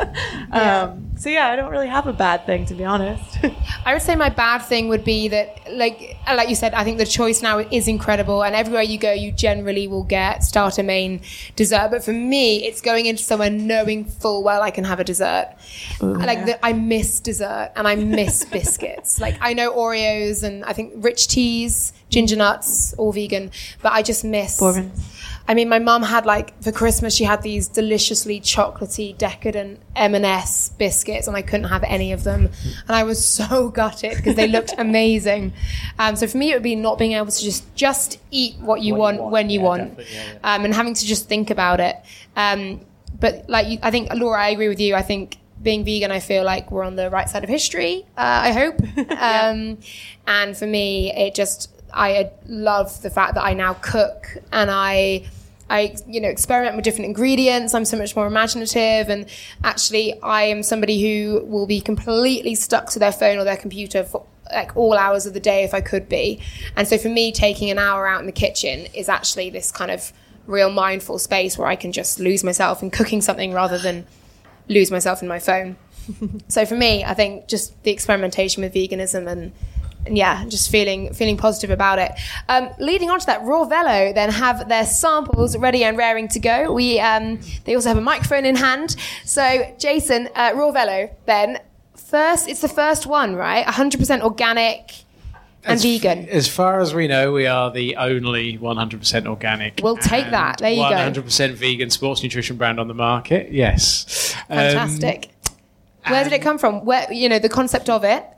yeah. Um, so yeah, I don't really have a bad thing, to be honest. I would say my bad thing would be that, like, like you said, I think the choice now is incredible, and everywhere you go, you generally will get starter, main, dessert. But for me, it's going into somewhere knowing full well I can have a dessert. Ooh, like, yeah. the, I miss dessert and I miss biscuits. Like, I know Oreos and I think rich teas, ginger nuts, all vegan, but I just miss. Bourbon. I mean, my mum had, like, for Christmas, she had these deliciously chocolatey, decadent M and S biscuits, and I couldn't have any of them. And I was so gutted because they looked amazing. Um, so for me, it would be not being able to just, just eat what you, what want, you want when you yeah, want, yeah, yeah. Um, and having to just think about it. Um, but, like, you, I think, Laura, I agree with you. I think being vegan, I feel like we're on the right side of history, uh, I hope. yeah. um, and for me, it just, I love the fact that I now cook and I... I, you know, experiment with different ingredients. I'm so much more imaginative, and actually I am somebody who will be completely stuck to their phone or their computer for like all hours of the day if I could be. And so for me, taking an hour out in the kitchen is actually this kind of real mindful space where I can just lose myself in cooking something rather than lose myself in my phone. So for me, I think just the experimentation with veganism and And yeah, just feeling feeling positive about it. Um, leading on to that, Raw Velo then have their samples ready and raring to go. We um, they also have a microphone in hand. So Jason, uh, Raw Velo then, first, it's the first one, right? one hundred percent organic and as, vegan. As far as we know, we are the only one hundred percent organic. We'll take that. There you one hundred percent go. one hundred percent vegan sports nutrition brand on the market. Yes. Fantastic. Um, Where did it come from? Where, you know, the concept of it?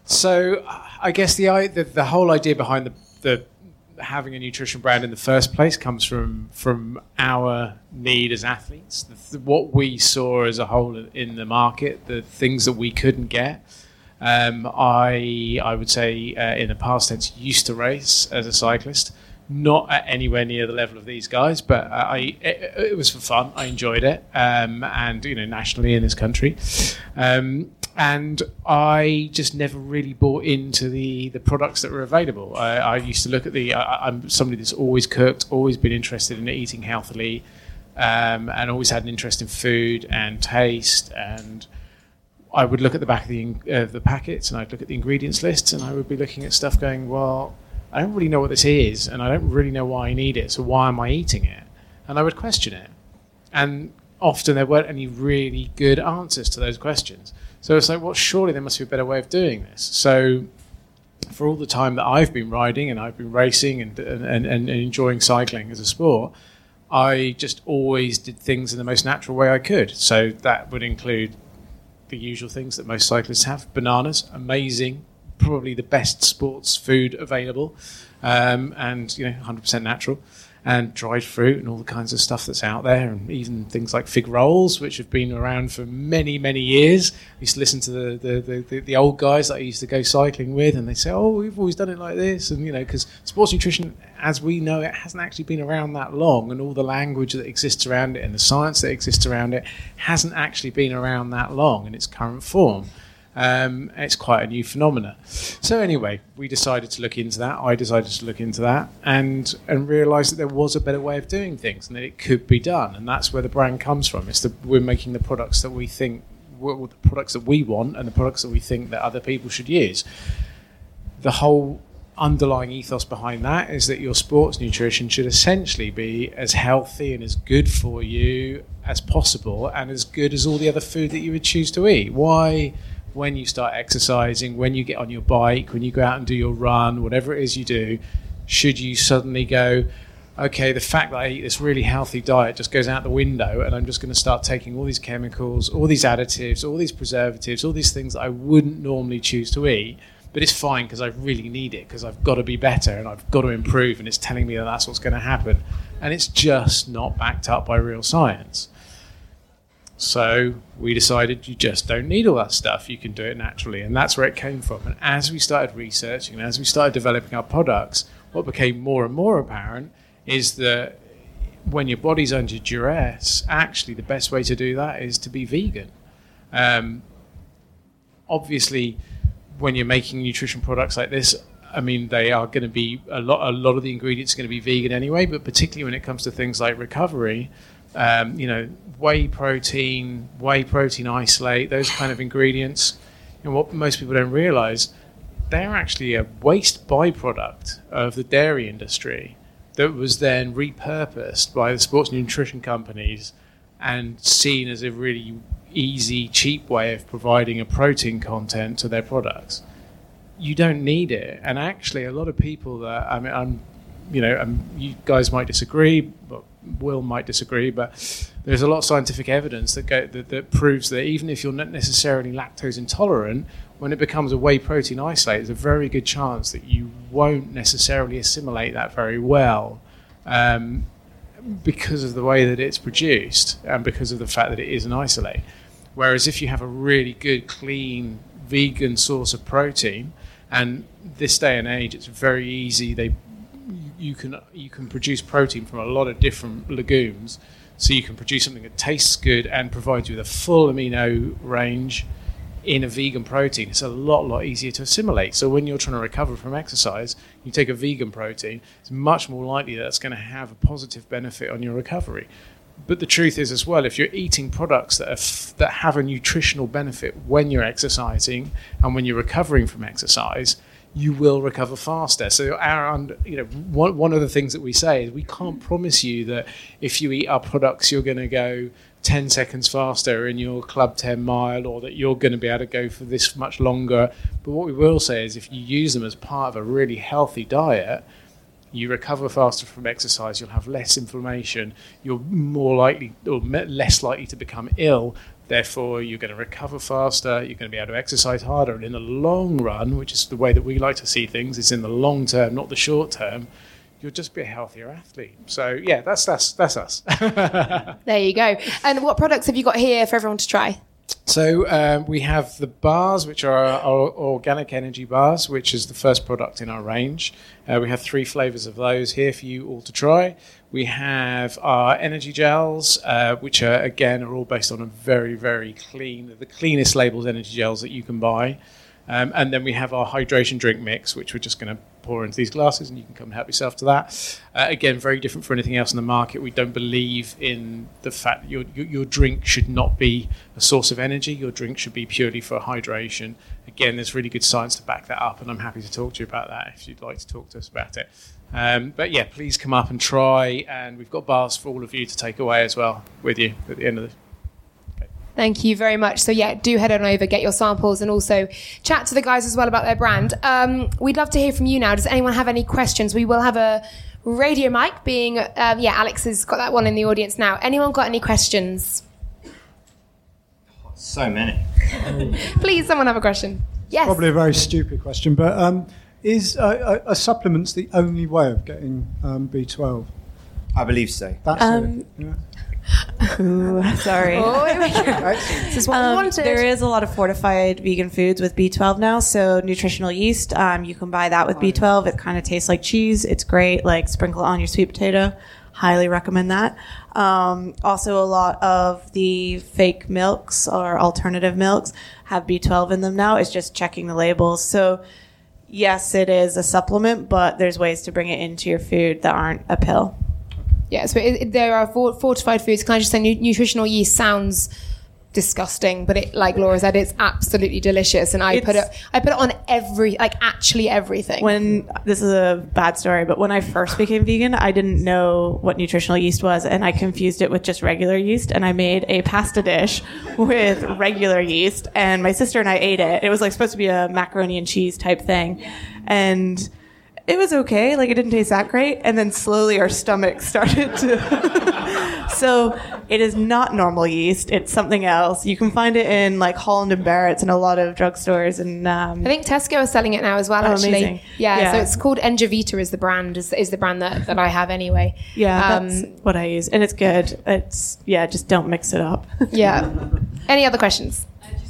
So I guess the, the the whole idea behind the, the having a nutrition brand in the first place comes from from our need as athletes. The, what we saw as a whole in the market, the things that we couldn't get. Um, I I would say uh, in the past tense used to race as a cyclist, not at anywhere near the level of these guys, but I it, it was for fun. I enjoyed it, um, and you know nationally in this country. Um, And I just never really bought into the, the products that were available. I, I used to look at the... I, I'm somebody that's always cooked, always been interested in eating healthily, um, and always had an interest in food and taste. And I would look at the back of the, uh, the packets, and I'd look at the ingredients lists, and I would be looking at stuff going, well, I don't really know what this is, and I don't really know why I need it, so why am I eating it? And I would question it. And often there weren't any really good answers to those questions. So it's like, well, surely there must be a better way of doing this. So for all the time that I've been riding and I've been racing and, and, and enjoying cycling as a sport, I just always did things in the most natural way I could. So that would include the usual things that most cyclists have. Bananas, amazing, probably the best sports food available, um, and you know, one hundred percent natural. And dried fruit and all the kinds of stuff that's out there, and even things like fig rolls, which have been around for many, many years. I used to listen to the the, the, the old guys that I used to go cycling with, and they say, oh, we've always done it like this. And, you know, because sports nutrition, as we know it, hasn't actually been around that long, and all the language that exists around it and the science that exists around it hasn't actually been around that long in its current form. Um, it's quite a new phenomena. So anyway, we decided to look into that. I decided to look into that and and realise that there was a better way of doing things and that it could be done. And that's where the brand comes from. It's the, we're making the products that we think, well, the products that we want and the products that we think that other people should use. The whole underlying ethos behind that is that your sports nutrition should essentially be as healthy and as good for you as possible and as good as all the other food that you would choose to eat. Why... When you start exercising, when you get on your bike, when you go out and do your run, whatever it is you do, should you suddenly go, okay, the fact that I eat this really healthy diet just goes out the window and I'm just going to start taking all these chemicals, all these additives, all these preservatives, all these things that I wouldn't normally choose to eat, but it's fine because I really need it because I've got to be better and I've got to improve and it's telling me that that's what's going to happen. And it's just not backed up by real science. So we decided you just don't need all that stuff. You can do it naturally. And that's where it came from. And as we started researching, and as we started developing our products, what became more and more apparent is that when your body's under duress, actually the best way to do that is to be vegan. Um, obviously, when you're making nutrition products like this, I mean, they are going to be a lot. A lot of the ingredients are going to be vegan anyway. But particularly when it comes to things like recovery, um, you know, whey protein, whey protein isolate, those kind of ingredients. And you know, what most people don't realise, they're actually a waste byproduct of the dairy industry that was then repurposed by the sports nutrition companies and seen as a really easy, cheap way of providing a protein content to their products. You don't need it. And actually, a lot of people that, I mean, I'm, you know, um, you guys might disagree, but Will might disagree, but there's a lot of scientific evidence that, go, that, that proves that even if you're not necessarily lactose intolerant, when it becomes a whey protein isolate, there's a very good chance that you won't necessarily assimilate that very well um, because of the way that it's produced and because of the fact that it is an isolate. Whereas if you have a really good, clean, vegan source of protein, and this day and age, it's very easy. They, you can you can produce protein from a lot of different legumes, so you can produce something that tastes good and provides you with a full amino range in a vegan protein. It's a lot, lot easier to assimilate. So when you're trying to recover from exercise, you take a vegan protein, it's much more likely that it's going to have a positive benefit on your recovery. But the truth is as well, if you're eating products that are, that have a nutritional benefit when you're exercising and when you're recovering from exercise, you will recover faster. So our, you know, one, one of the things that we say is we can't promise you that if you eat our products, you're going to go ten seconds faster in your Club ten mile, or that you're going to be able to go for this much longer. But what we will say is if you use them as part of a really healthy diet, you recover faster from exercise, you'll have less inflammation, you're more likely or less likely to become ill, therefore you're going to recover faster, you're going to be able to exercise harder, and in the long run, which is the way that we like to see things, is in the long term, not the short term, you'll just be a healthier athlete. So yeah, that's that's that's us. There you go. And what products have you got here for everyone to try? So um, we have the bars, which are our, our organic energy bars, which is the first product in our range. Uh, we have three flavors of those here for you all to try. We have our energy gels, uh, which are, again, are all based on a very, very clean, the cleanest labeled energy gels that you can buy. Um, and then we have our hydration drink mix, which we're just going to pour into these glasses, and you can come and help yourself to that. Uh, again, very different for anything else in the market. We don't believe in the fact that your, your, your drink should not be a source of energy. Your drink should be purely for hydration. Again, there's really good science to back that up, and I'm happy to talk to you about that if you'd like to talk to us about it. Um, but yeah, please come up and try, and we've got bars for all of you to take away as well with you at the end of the Thank you very much. So yeah, do head on over, get your samples, and also chat to the guys as well about their brand. Um, we'd love to hear from you now. Does anyone have any questions? We will have a radio mic being, um, yeah, Alex has got that one in the audience now. Anyone got any questions? So many. Please, someone have a question. Yes. Probably a very stupid question, but um, is uh, are supplements the only way of getting um, B twelve? I believe so. That's Um, it. Yeah. Ooh, sorry. Oh, here we go. This is what we Um, wanted. there is a lot of fortified vegan foods with B twelve now. So nutritional yeast, um, you can buy that with B twelve. It kind of tastes like cheese. It's great. Like sprinkle it on your sweet potato. Highly recommend that. Um, also, a lot of the fake milks or alternative milks have B twelve in them now. It's just checking the labels. So yes, it is a supplement, but there's ways to bring it into your food that aren't a pill. Yeah, so it, it, there are for, fortified foods. Can I just say nu- nutritional yeast sounds disgusting, but it, like Laura said, it's absolutely delicious. And I It's- put it, I put it on every, like actually everything. When this is a bad story, but when I first became vegan, I didn't know what nutritional yeast was, and I confused it with just regular yeast, and I made a pasta dish with regular yeast, and my sister and I ate it. It was like supposed to be a macaroni and cheese type thing, and it was okay. Like, it didn't taste that great. And then slowly our stomach started to... So it is not normal yeast. It's something else. You can find it in, like, Holland and Barrett's and a lot of drugstores. And um, I think Tesco are selling it now as well, oh, actually. Amazing. Yeah, yeah, so it's called Engevita is the brand, is, is the brand that, that I have anyway. Yeah, um, that's what I use. And it's good. It's, yeah, just don't mix it up. Yeah. Any other questions?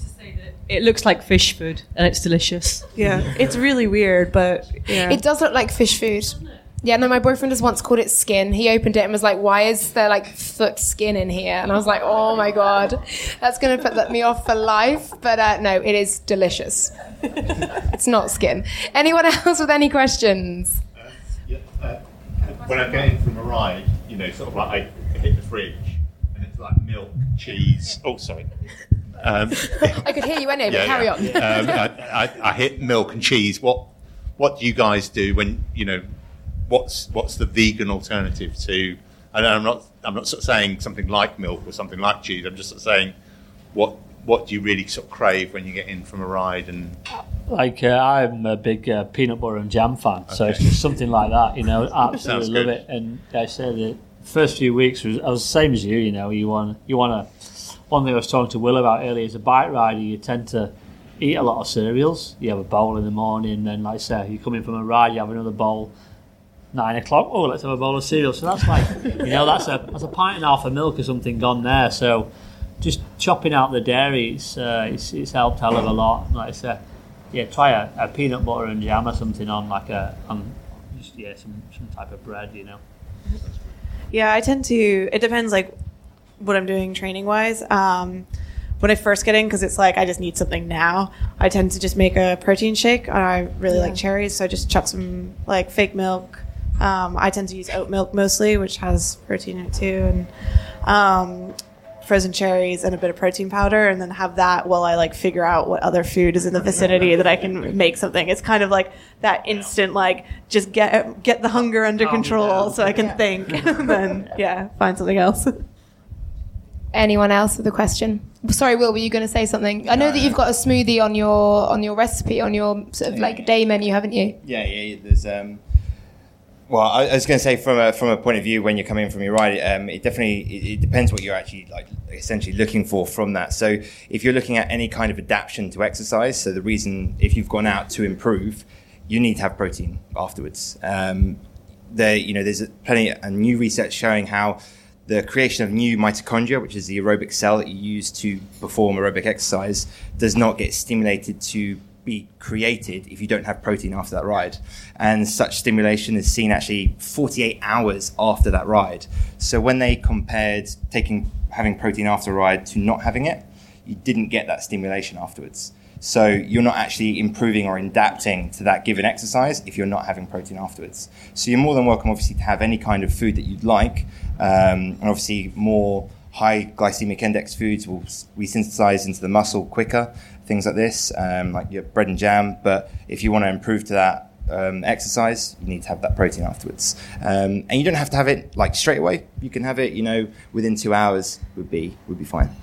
It looks like fish food, and it's delicious. Yeah, it's really weird, but yeah. It does look like fish food. Yeah, no, my boyfriend has once called it skin. He opened it and was like, why is there like foot skin in here? And I was like, oh my God, that's going to put that me off for life. But uh, no, it is delicious. It's not skin. Anyone else with any questions? Uh, yeah, uh, when I get in from a ride, you know, sort of like I hit the fridge and it's like milk, cheese. Oh, sorry. Um, I could hear you anyway, but yeah, carry yeah. on. um, I, I, I hit milk and cheese. What what do you guys do when, you know, what's what's the vegan alternative to? And I'm not I'm not sort of saying something like milk or something like cheese. I'm just sort of saying what what do you really sort of crave when you get in from a ride? And like uh, I'm a big uh, peanut butter and jam fan, okay. So it's just something like that. You know, absolutely love it. And I say the first few weeks was I was the same as you. You know, you want you want to. One thing I was talking to Will about earlier is a bike rider, you tend to eat a lot of cereals. You have a bowl in the morning, then like I say, you come in from a ride, you have another bowl. Nine o'clock, oh, let's have a bowl of cereal. So that's like, you know, that's a that's a pint and a half of milk or something gone there. So just chopping out the dairy, it's uh, it's, it's helped hell of a lot. Like I say, yeah, try a, a peanut butter and jam or something on like a, on just, yeah, some, some type of bread, you know. Yeah, I tend to, it depends like, what I'm doing training wise. Um, when I first get in, because it's like I just need something now, I tend to just make a protein shake. I really yeah. like cherries, so I just chuck some like fake milk. Um, I tend to use oat milk mostly, which has protein in it too, and um, frozen cherries and a bit of protein powder, and then have that while I like figure out what other food is in the vicinity that I can make something. It's kind of like that instant, like just get get the hunger under control so I can yeah. think, and then yeah, find something else. Anyone else with a question? Sorry, Will, were you going to say something? I know that you've got a smoothie on your on your recipe, on your sort of like day menu, haven't you? Yeah, yeah. There's um. Well, I, I was going to say from a from a point of view when you're coming from your ride, um, it definitely it, it depends what you're actually like essentially looking for from that. So if you're looking at any kind of adaptation to exercise, so the reason if you've gone out to improve, you need to have protein afterwards. Um, there, you know, there's plenty of new research showing how the creation of new mitochondria, which is the aerobic cell that you use to perform aerobic exercise, does not get stimulated to be created if you don't have protein after that ride. And such stimulation is seen actually forty-eight hours after that ride. So when they compared taking having protein after a ride to not having it, you didn't get that stimulation afterwards. So you're not actually improving or adapting to that given exercise if you're not having protein afterwards. So you're more than welcome, obviously, to have any kind of food that you'd like. Um, and obviously, more high glycemic index foods will resynthesize into the muscle quicker, things like this, um, like your bread and jam. But if you want to improve to that um, exercise, you need to have that protein afterwards. Um, and you don't have to have it like straight away. You can have it, you know, within two hours would be would be fine.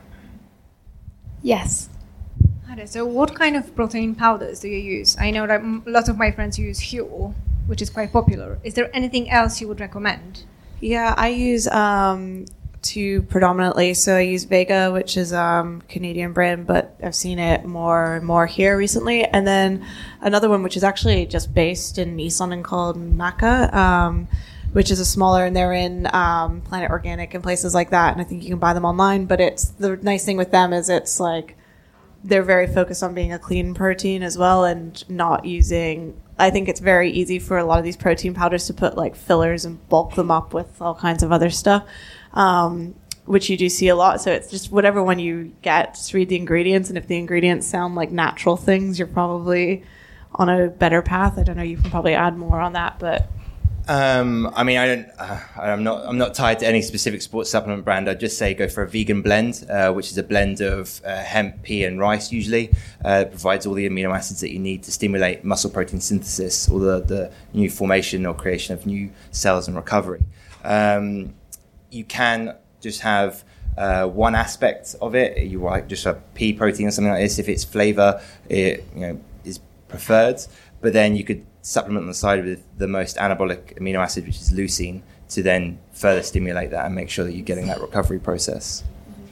Yes. So what kind of protein powders do you use? I know that a lot of my friends use Huel, which is quite popular. Is there anything else you would recommend? Yeah, I use um, two predominantly. So I use Vega, which is a um, Canadian brand, but I've seen it more and more here recently. And then another one, which is actually just based in East London called Maca, um, which is a smaller, and they're in um, Planet Organic and places like that. And I think you can buy them online. But it's the nice thing with them is it's like, they're very focused on being a clean protein as well and not using, I think it's very easy for a lot of these protein powders to put like fillers and bulk them up with all kinds of other stuff, um, which you do see a lot. So it's just whatever one you get, just read the ingredients. And if the ingredients sound like natural things, you're probably on a better path. I don't know, you can probably add more on that, but... Um, I mean, I don't. Uh, I'm not. I'm not tied to any specific sports supplement brand. I'd just say go for a vegan blend, uh, which is a blend of uh, hemp, pea, and rice. Usually, uh, it provides all the amino acids that you need to stimulate muscle protein synthesis, or the, the new formation or creation of new cells and recovery. Um, you can just have uh, one aspect of it. You like just a pea protein or something like this. If it's flavor, it you know is preferred. But then you could supplement on the side with the most anabolic amino acid, which is leucine, to then further stimulate that and make sure that you're getting that recovery process.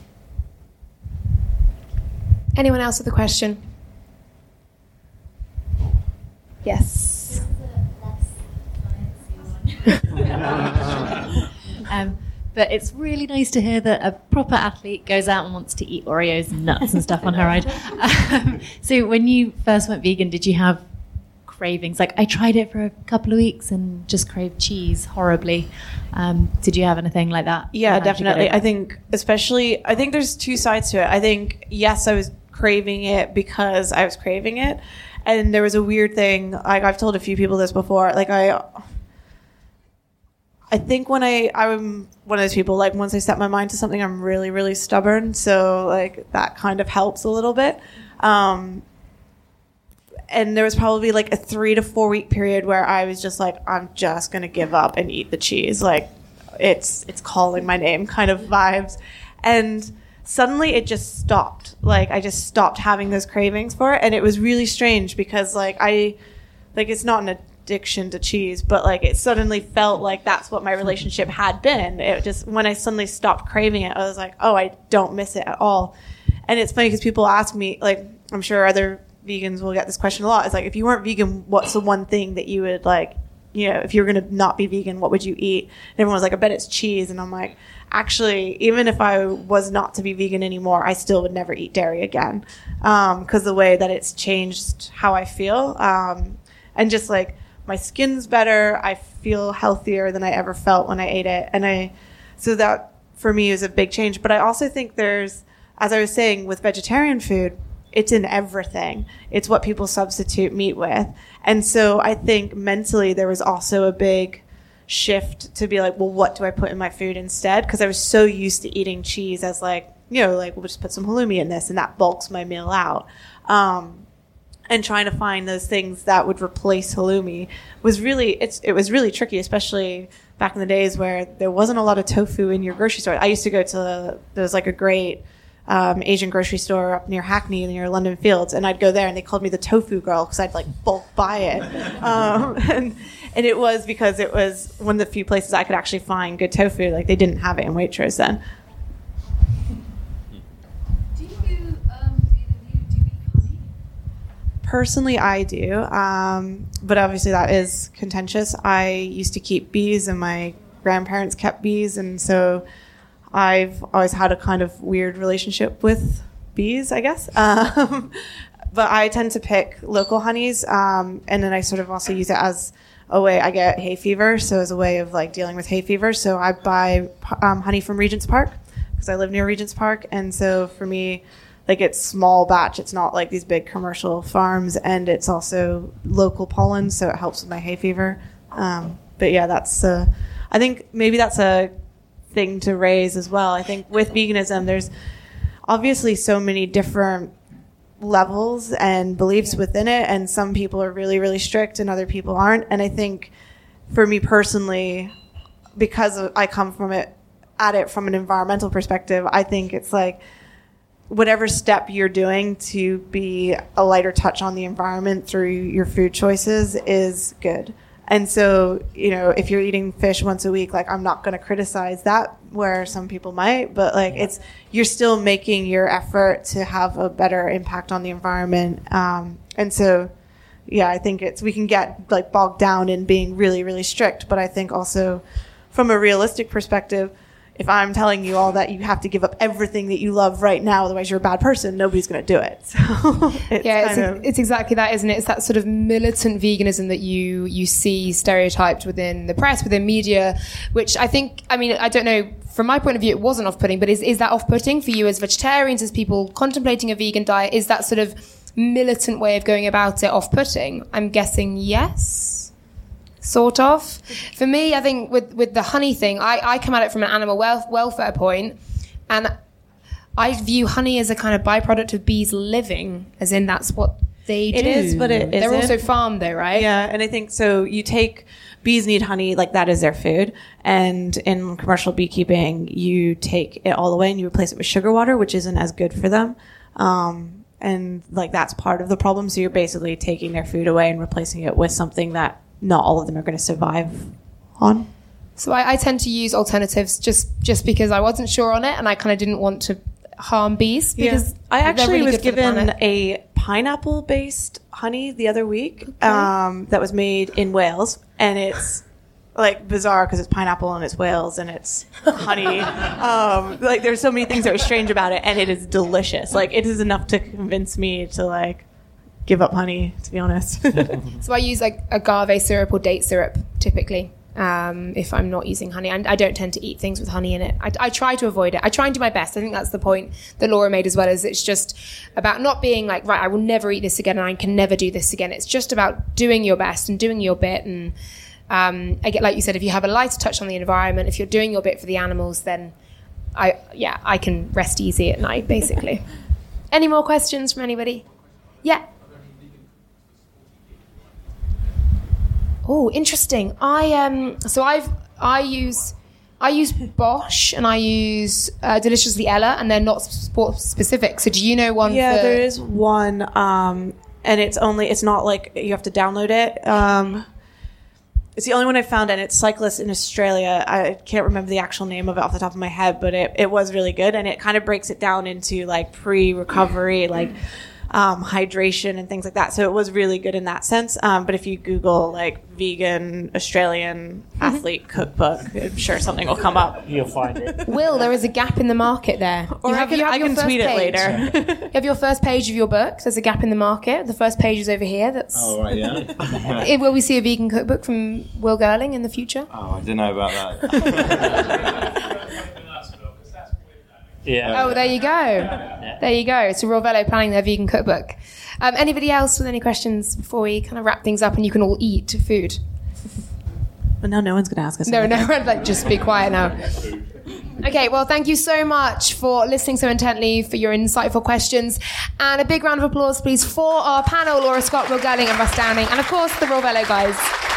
Anyone else with a question? Yes. um, but it's really nice to hear that a proper athlete goes out and wants to eat Oreos and nuts and stuff on her ride. Um, so when you first went vegan, did you have cravings? Like, I tried it for a couple of weeks and just craved cheese horribly. Um, did you have anything like that? Yeah, How did you get definitely. over I it? think especially, I think there's two sides to it. I think, yes, I was craving it because I was craving it. And there was a weird thing, like I've told a few people this before, like I, I think when I, I'm one of those people, like once I set my mind to something, I'm really, really stubborn. So like that kind of helps a little bit. Um, and there was probably like a three to four week period where I was just like, I'm just going to give up and eat the cheese. Like it's, it's calling my name kind of vibes. And suddenly it just stopped. Like I just stopped having those cravings for it. And it was really strange because like I, like it's not an addiction to cheese, but like it suddenly felt like that's what my relationship had been. It just, when I suddenly stopped craving it, I was like, oh, I don't miss it at all. And it's funny because people ask me, like, I'm sure other vegans will get this question a lot. It's like, if you weren't vegan, what's the one thing that you would like, you know, if you were going to not be vegan, what would you eat? And everyone's like, I bet it's cheese. And I'm like, actually, even if I was not to be vegan anymore, I still would never eat dairy again. Um, 'cause the way that it's changed how I feel. Um, and just like my skin's better. I feel healthier than I ever felt when I ate it. And I, so that for me is a big change. But I also think there's, as I was saying, with vegetarian food, it's in everything. It's what people substitute meat with. And so I think mentally there was also a big shift to be like, well, what do I put in my food instead? Because I was so used to eating cheese as like, you know, like we'll just put some halloumi in this and that bulks my meal out. Um, and trying to find those things that would replace halloumi was really, it's, it was really tricky, especially back in the days where there wasn't a lot of tofu in your grocery store. I used to go to, there was like a great um, Asian grocery store up near Hackney, near London Fields, and I'd go there and they called me the tofu girl because I'd like bulk buy it. Um, and, and it was because it was one of the few places I could actually find good tofu. Like they didn't have it in Waitrose then. Do you, um, do you, do you eat honey? Personally, I do, um, but obviously that is contentious. I used to keep bees, and my grandparents kept bees, and so I've always had a kind of weird relationship with bees, I guess. Um, but I tend to pick local honeys, um, and then I sort of also use it as a way. I get hay fever, so as a way of like dealing with hay fever. So I buy um, honey from Regent's Park because I live near Regent's Park, and so for me, like it's small batch. It's not like these big commercial farms, and it's also local pollen, so it helps with my hay fever. Um, but yeah, that's uh, I think maybe that's a thing to raise as well. I think with veganism, there's obviously so many different levels and beliefs within it, and some people are really, really strict and other people aren't. And I think for me personally, because I come from it at it from an environmental perspective, I think it's like whatever step you're doing to be a lighter touch on the environment through your food choices is good. And so, you know, if you're eating fish once a week, like I'm not going to criticize that where some people might, but like it's, you're still making your effort to have a better impact on the environment. Um, and so, yeah, I think it's, we can get like bogged down in being really, really strict. But I think also from a realistic perspective, if I'm telling you all that you have to give up everything that you love right now, otherwise you're a bad person, nobody's going to do it. So it's yeah, it's, kind of, it's exactly that, isn't it? It's that sort of militant veganism that you you see stereotyped within the press, within media, which I think, I mean, I don't know, from my point of view, it wasn't off-putting, but is, is that off-putting for you as vegetarians, as people contemplating a vegan diet? Is that sort of militant way of going about it off-putting? I'm guessing yes. Sort of. For me, I think with, with the honey thing, I, I come at it from an animal welf- welfare point, and I view honey as a kind of byproduct of bees living, as in that's what they do. It is, but it They're isn't. also farmed though, right? Yeah, and I think so you take, bees need honey, like that is their food, and in commercial beekeeping, you take it all away and you replace it with sugar water, which isn't as good for them. Um, and like that's part of the problem. So you're basically taking their food away and replacing it with something that not all of them are going to survive on. So I, I tend to use alternatives just just because I wasn't sure on it, and I kind of didn't want to harm bees because yeah. I actually really was good for the given planet. a pineapple based honey the other week um, that was made in Wales, and it's like bizarre because it's pineapple and it's Wales and it's honey. um, like there's so many things that are strange about it, and it is delicious. Like it is enough to convince me to like give up honey, to be honest. So I use like agave syrup or date syrup typically. Um, if I'm not using honey, and I don't tend to eat things with honey in it. I, I try to avoid it. I try and do my best. I think that's the point that Laura made as well, is it's just about not being like, right, I will never eat this again and I can never do this again. It's just about doing your best and doing your bit. And um, I get, like you said, if you have a lighter touch on the environment, if you're doing your bit for the animals, then I, yeah, I can rest easy at night, basically. Any more questions from anybody? Yeah. Oh, interesting. I um so I've I use I use Bosch and I use uh, Deliciously Ella, and they're not sport specific. So do you know one? Yeah, for... there is one, um, and it's only it's not like you have to download it. Um, it's the only one I found, and it's Cyclist in Australia. I can't remember the actual name of it off the top of my head, but it it was really good, and it kind of breaks it down into like pre-recovery, like. Um, hydration and things like that. So it was really good in that sense. Um, but if you Google like vegan Australian athlete cookbook, I'm sure something will come up. You'll find it. Will, there is a gap in the market there. Or you have, I can, you have I your can first tweet it page. later. You have your first page of your book. There's a gap in the market. The first page is over here. That's. Oh, right, yeah. It, will we see a vegan cookbook from Will Girling in the future? Oh, I don't know about that. Yeah. Oh, there you go. Yeah. There you go. So Ravello planning their vegan cookbook. Um, anybody else with any questions before we kind of wrap things up and you can all eat food? But now no one's going to ask us. No, anything. no, like just be quiet now. Okay, well, thank you so much for listening so intently, for your insightful questions. And a big round of applause, please, for our panel, Laura Scott, Will Girling and Russ Downing, and of course, the Ravello guys.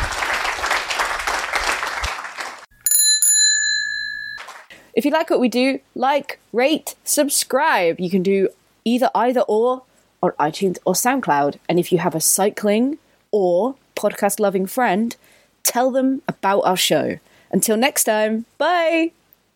If you like what we do, like, rate, subscribe. You can do either either or on iTunes or SoundCloud. And if you have a cycling or podcast loving friend, tell them about our show. Until next time, bye.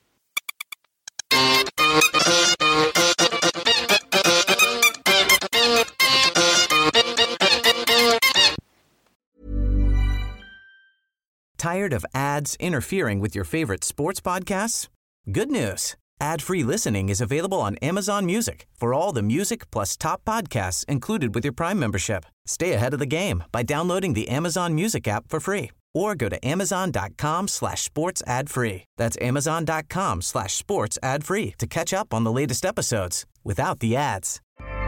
Tired of ads interfering with your favorite sports podcasts? Good news. Ad-free listening is available on Amazon Music for all the music plus top podcasts included with your Prime membership. Stay ahead of the game by downloading the Amazon Music app for free or go to amazon.com slash sports ad free. That's amazon.com slash sports ad free to catch up on the latest episodes without the ads.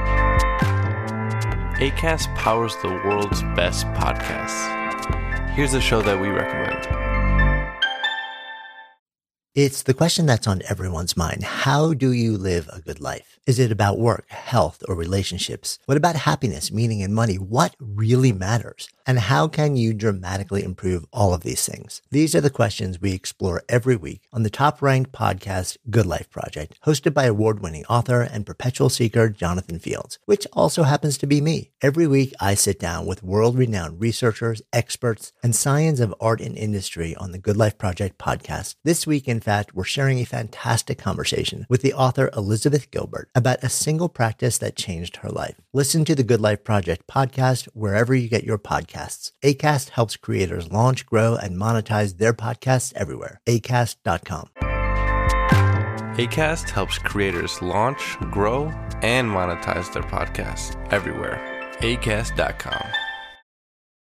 Acast powers the world's best podcasts. Here's a show that we recommend. It's the question that's on everyone's mind. How do you live a good life? Is it about work, health, or relationships? What about happiness, meaning, and money? What really matters? And how can you dramatically improve all of these things? These are the questions we explore every week on the top-ranked podcast, Good Life Project, hosted by award-winning author and perpetual seeker Jonathan Fields, which also happens to be me. Every week, I sit down with world-renowned researchers, experts, and science of art and industry on the Good Life Project podcast. This week, in fact, we're sharing a fantastic conversation with the author Elizabeth Gilbert about a single practice that changed her life. Listen to the Good Life Project podcast wherever you get your podcasts. Acast helps creators launch, grow, and monetize their podcasts everywhere. acast dot com. Acast helps creators launch, grow, and monetize their podcasts everywhere. acast dot com.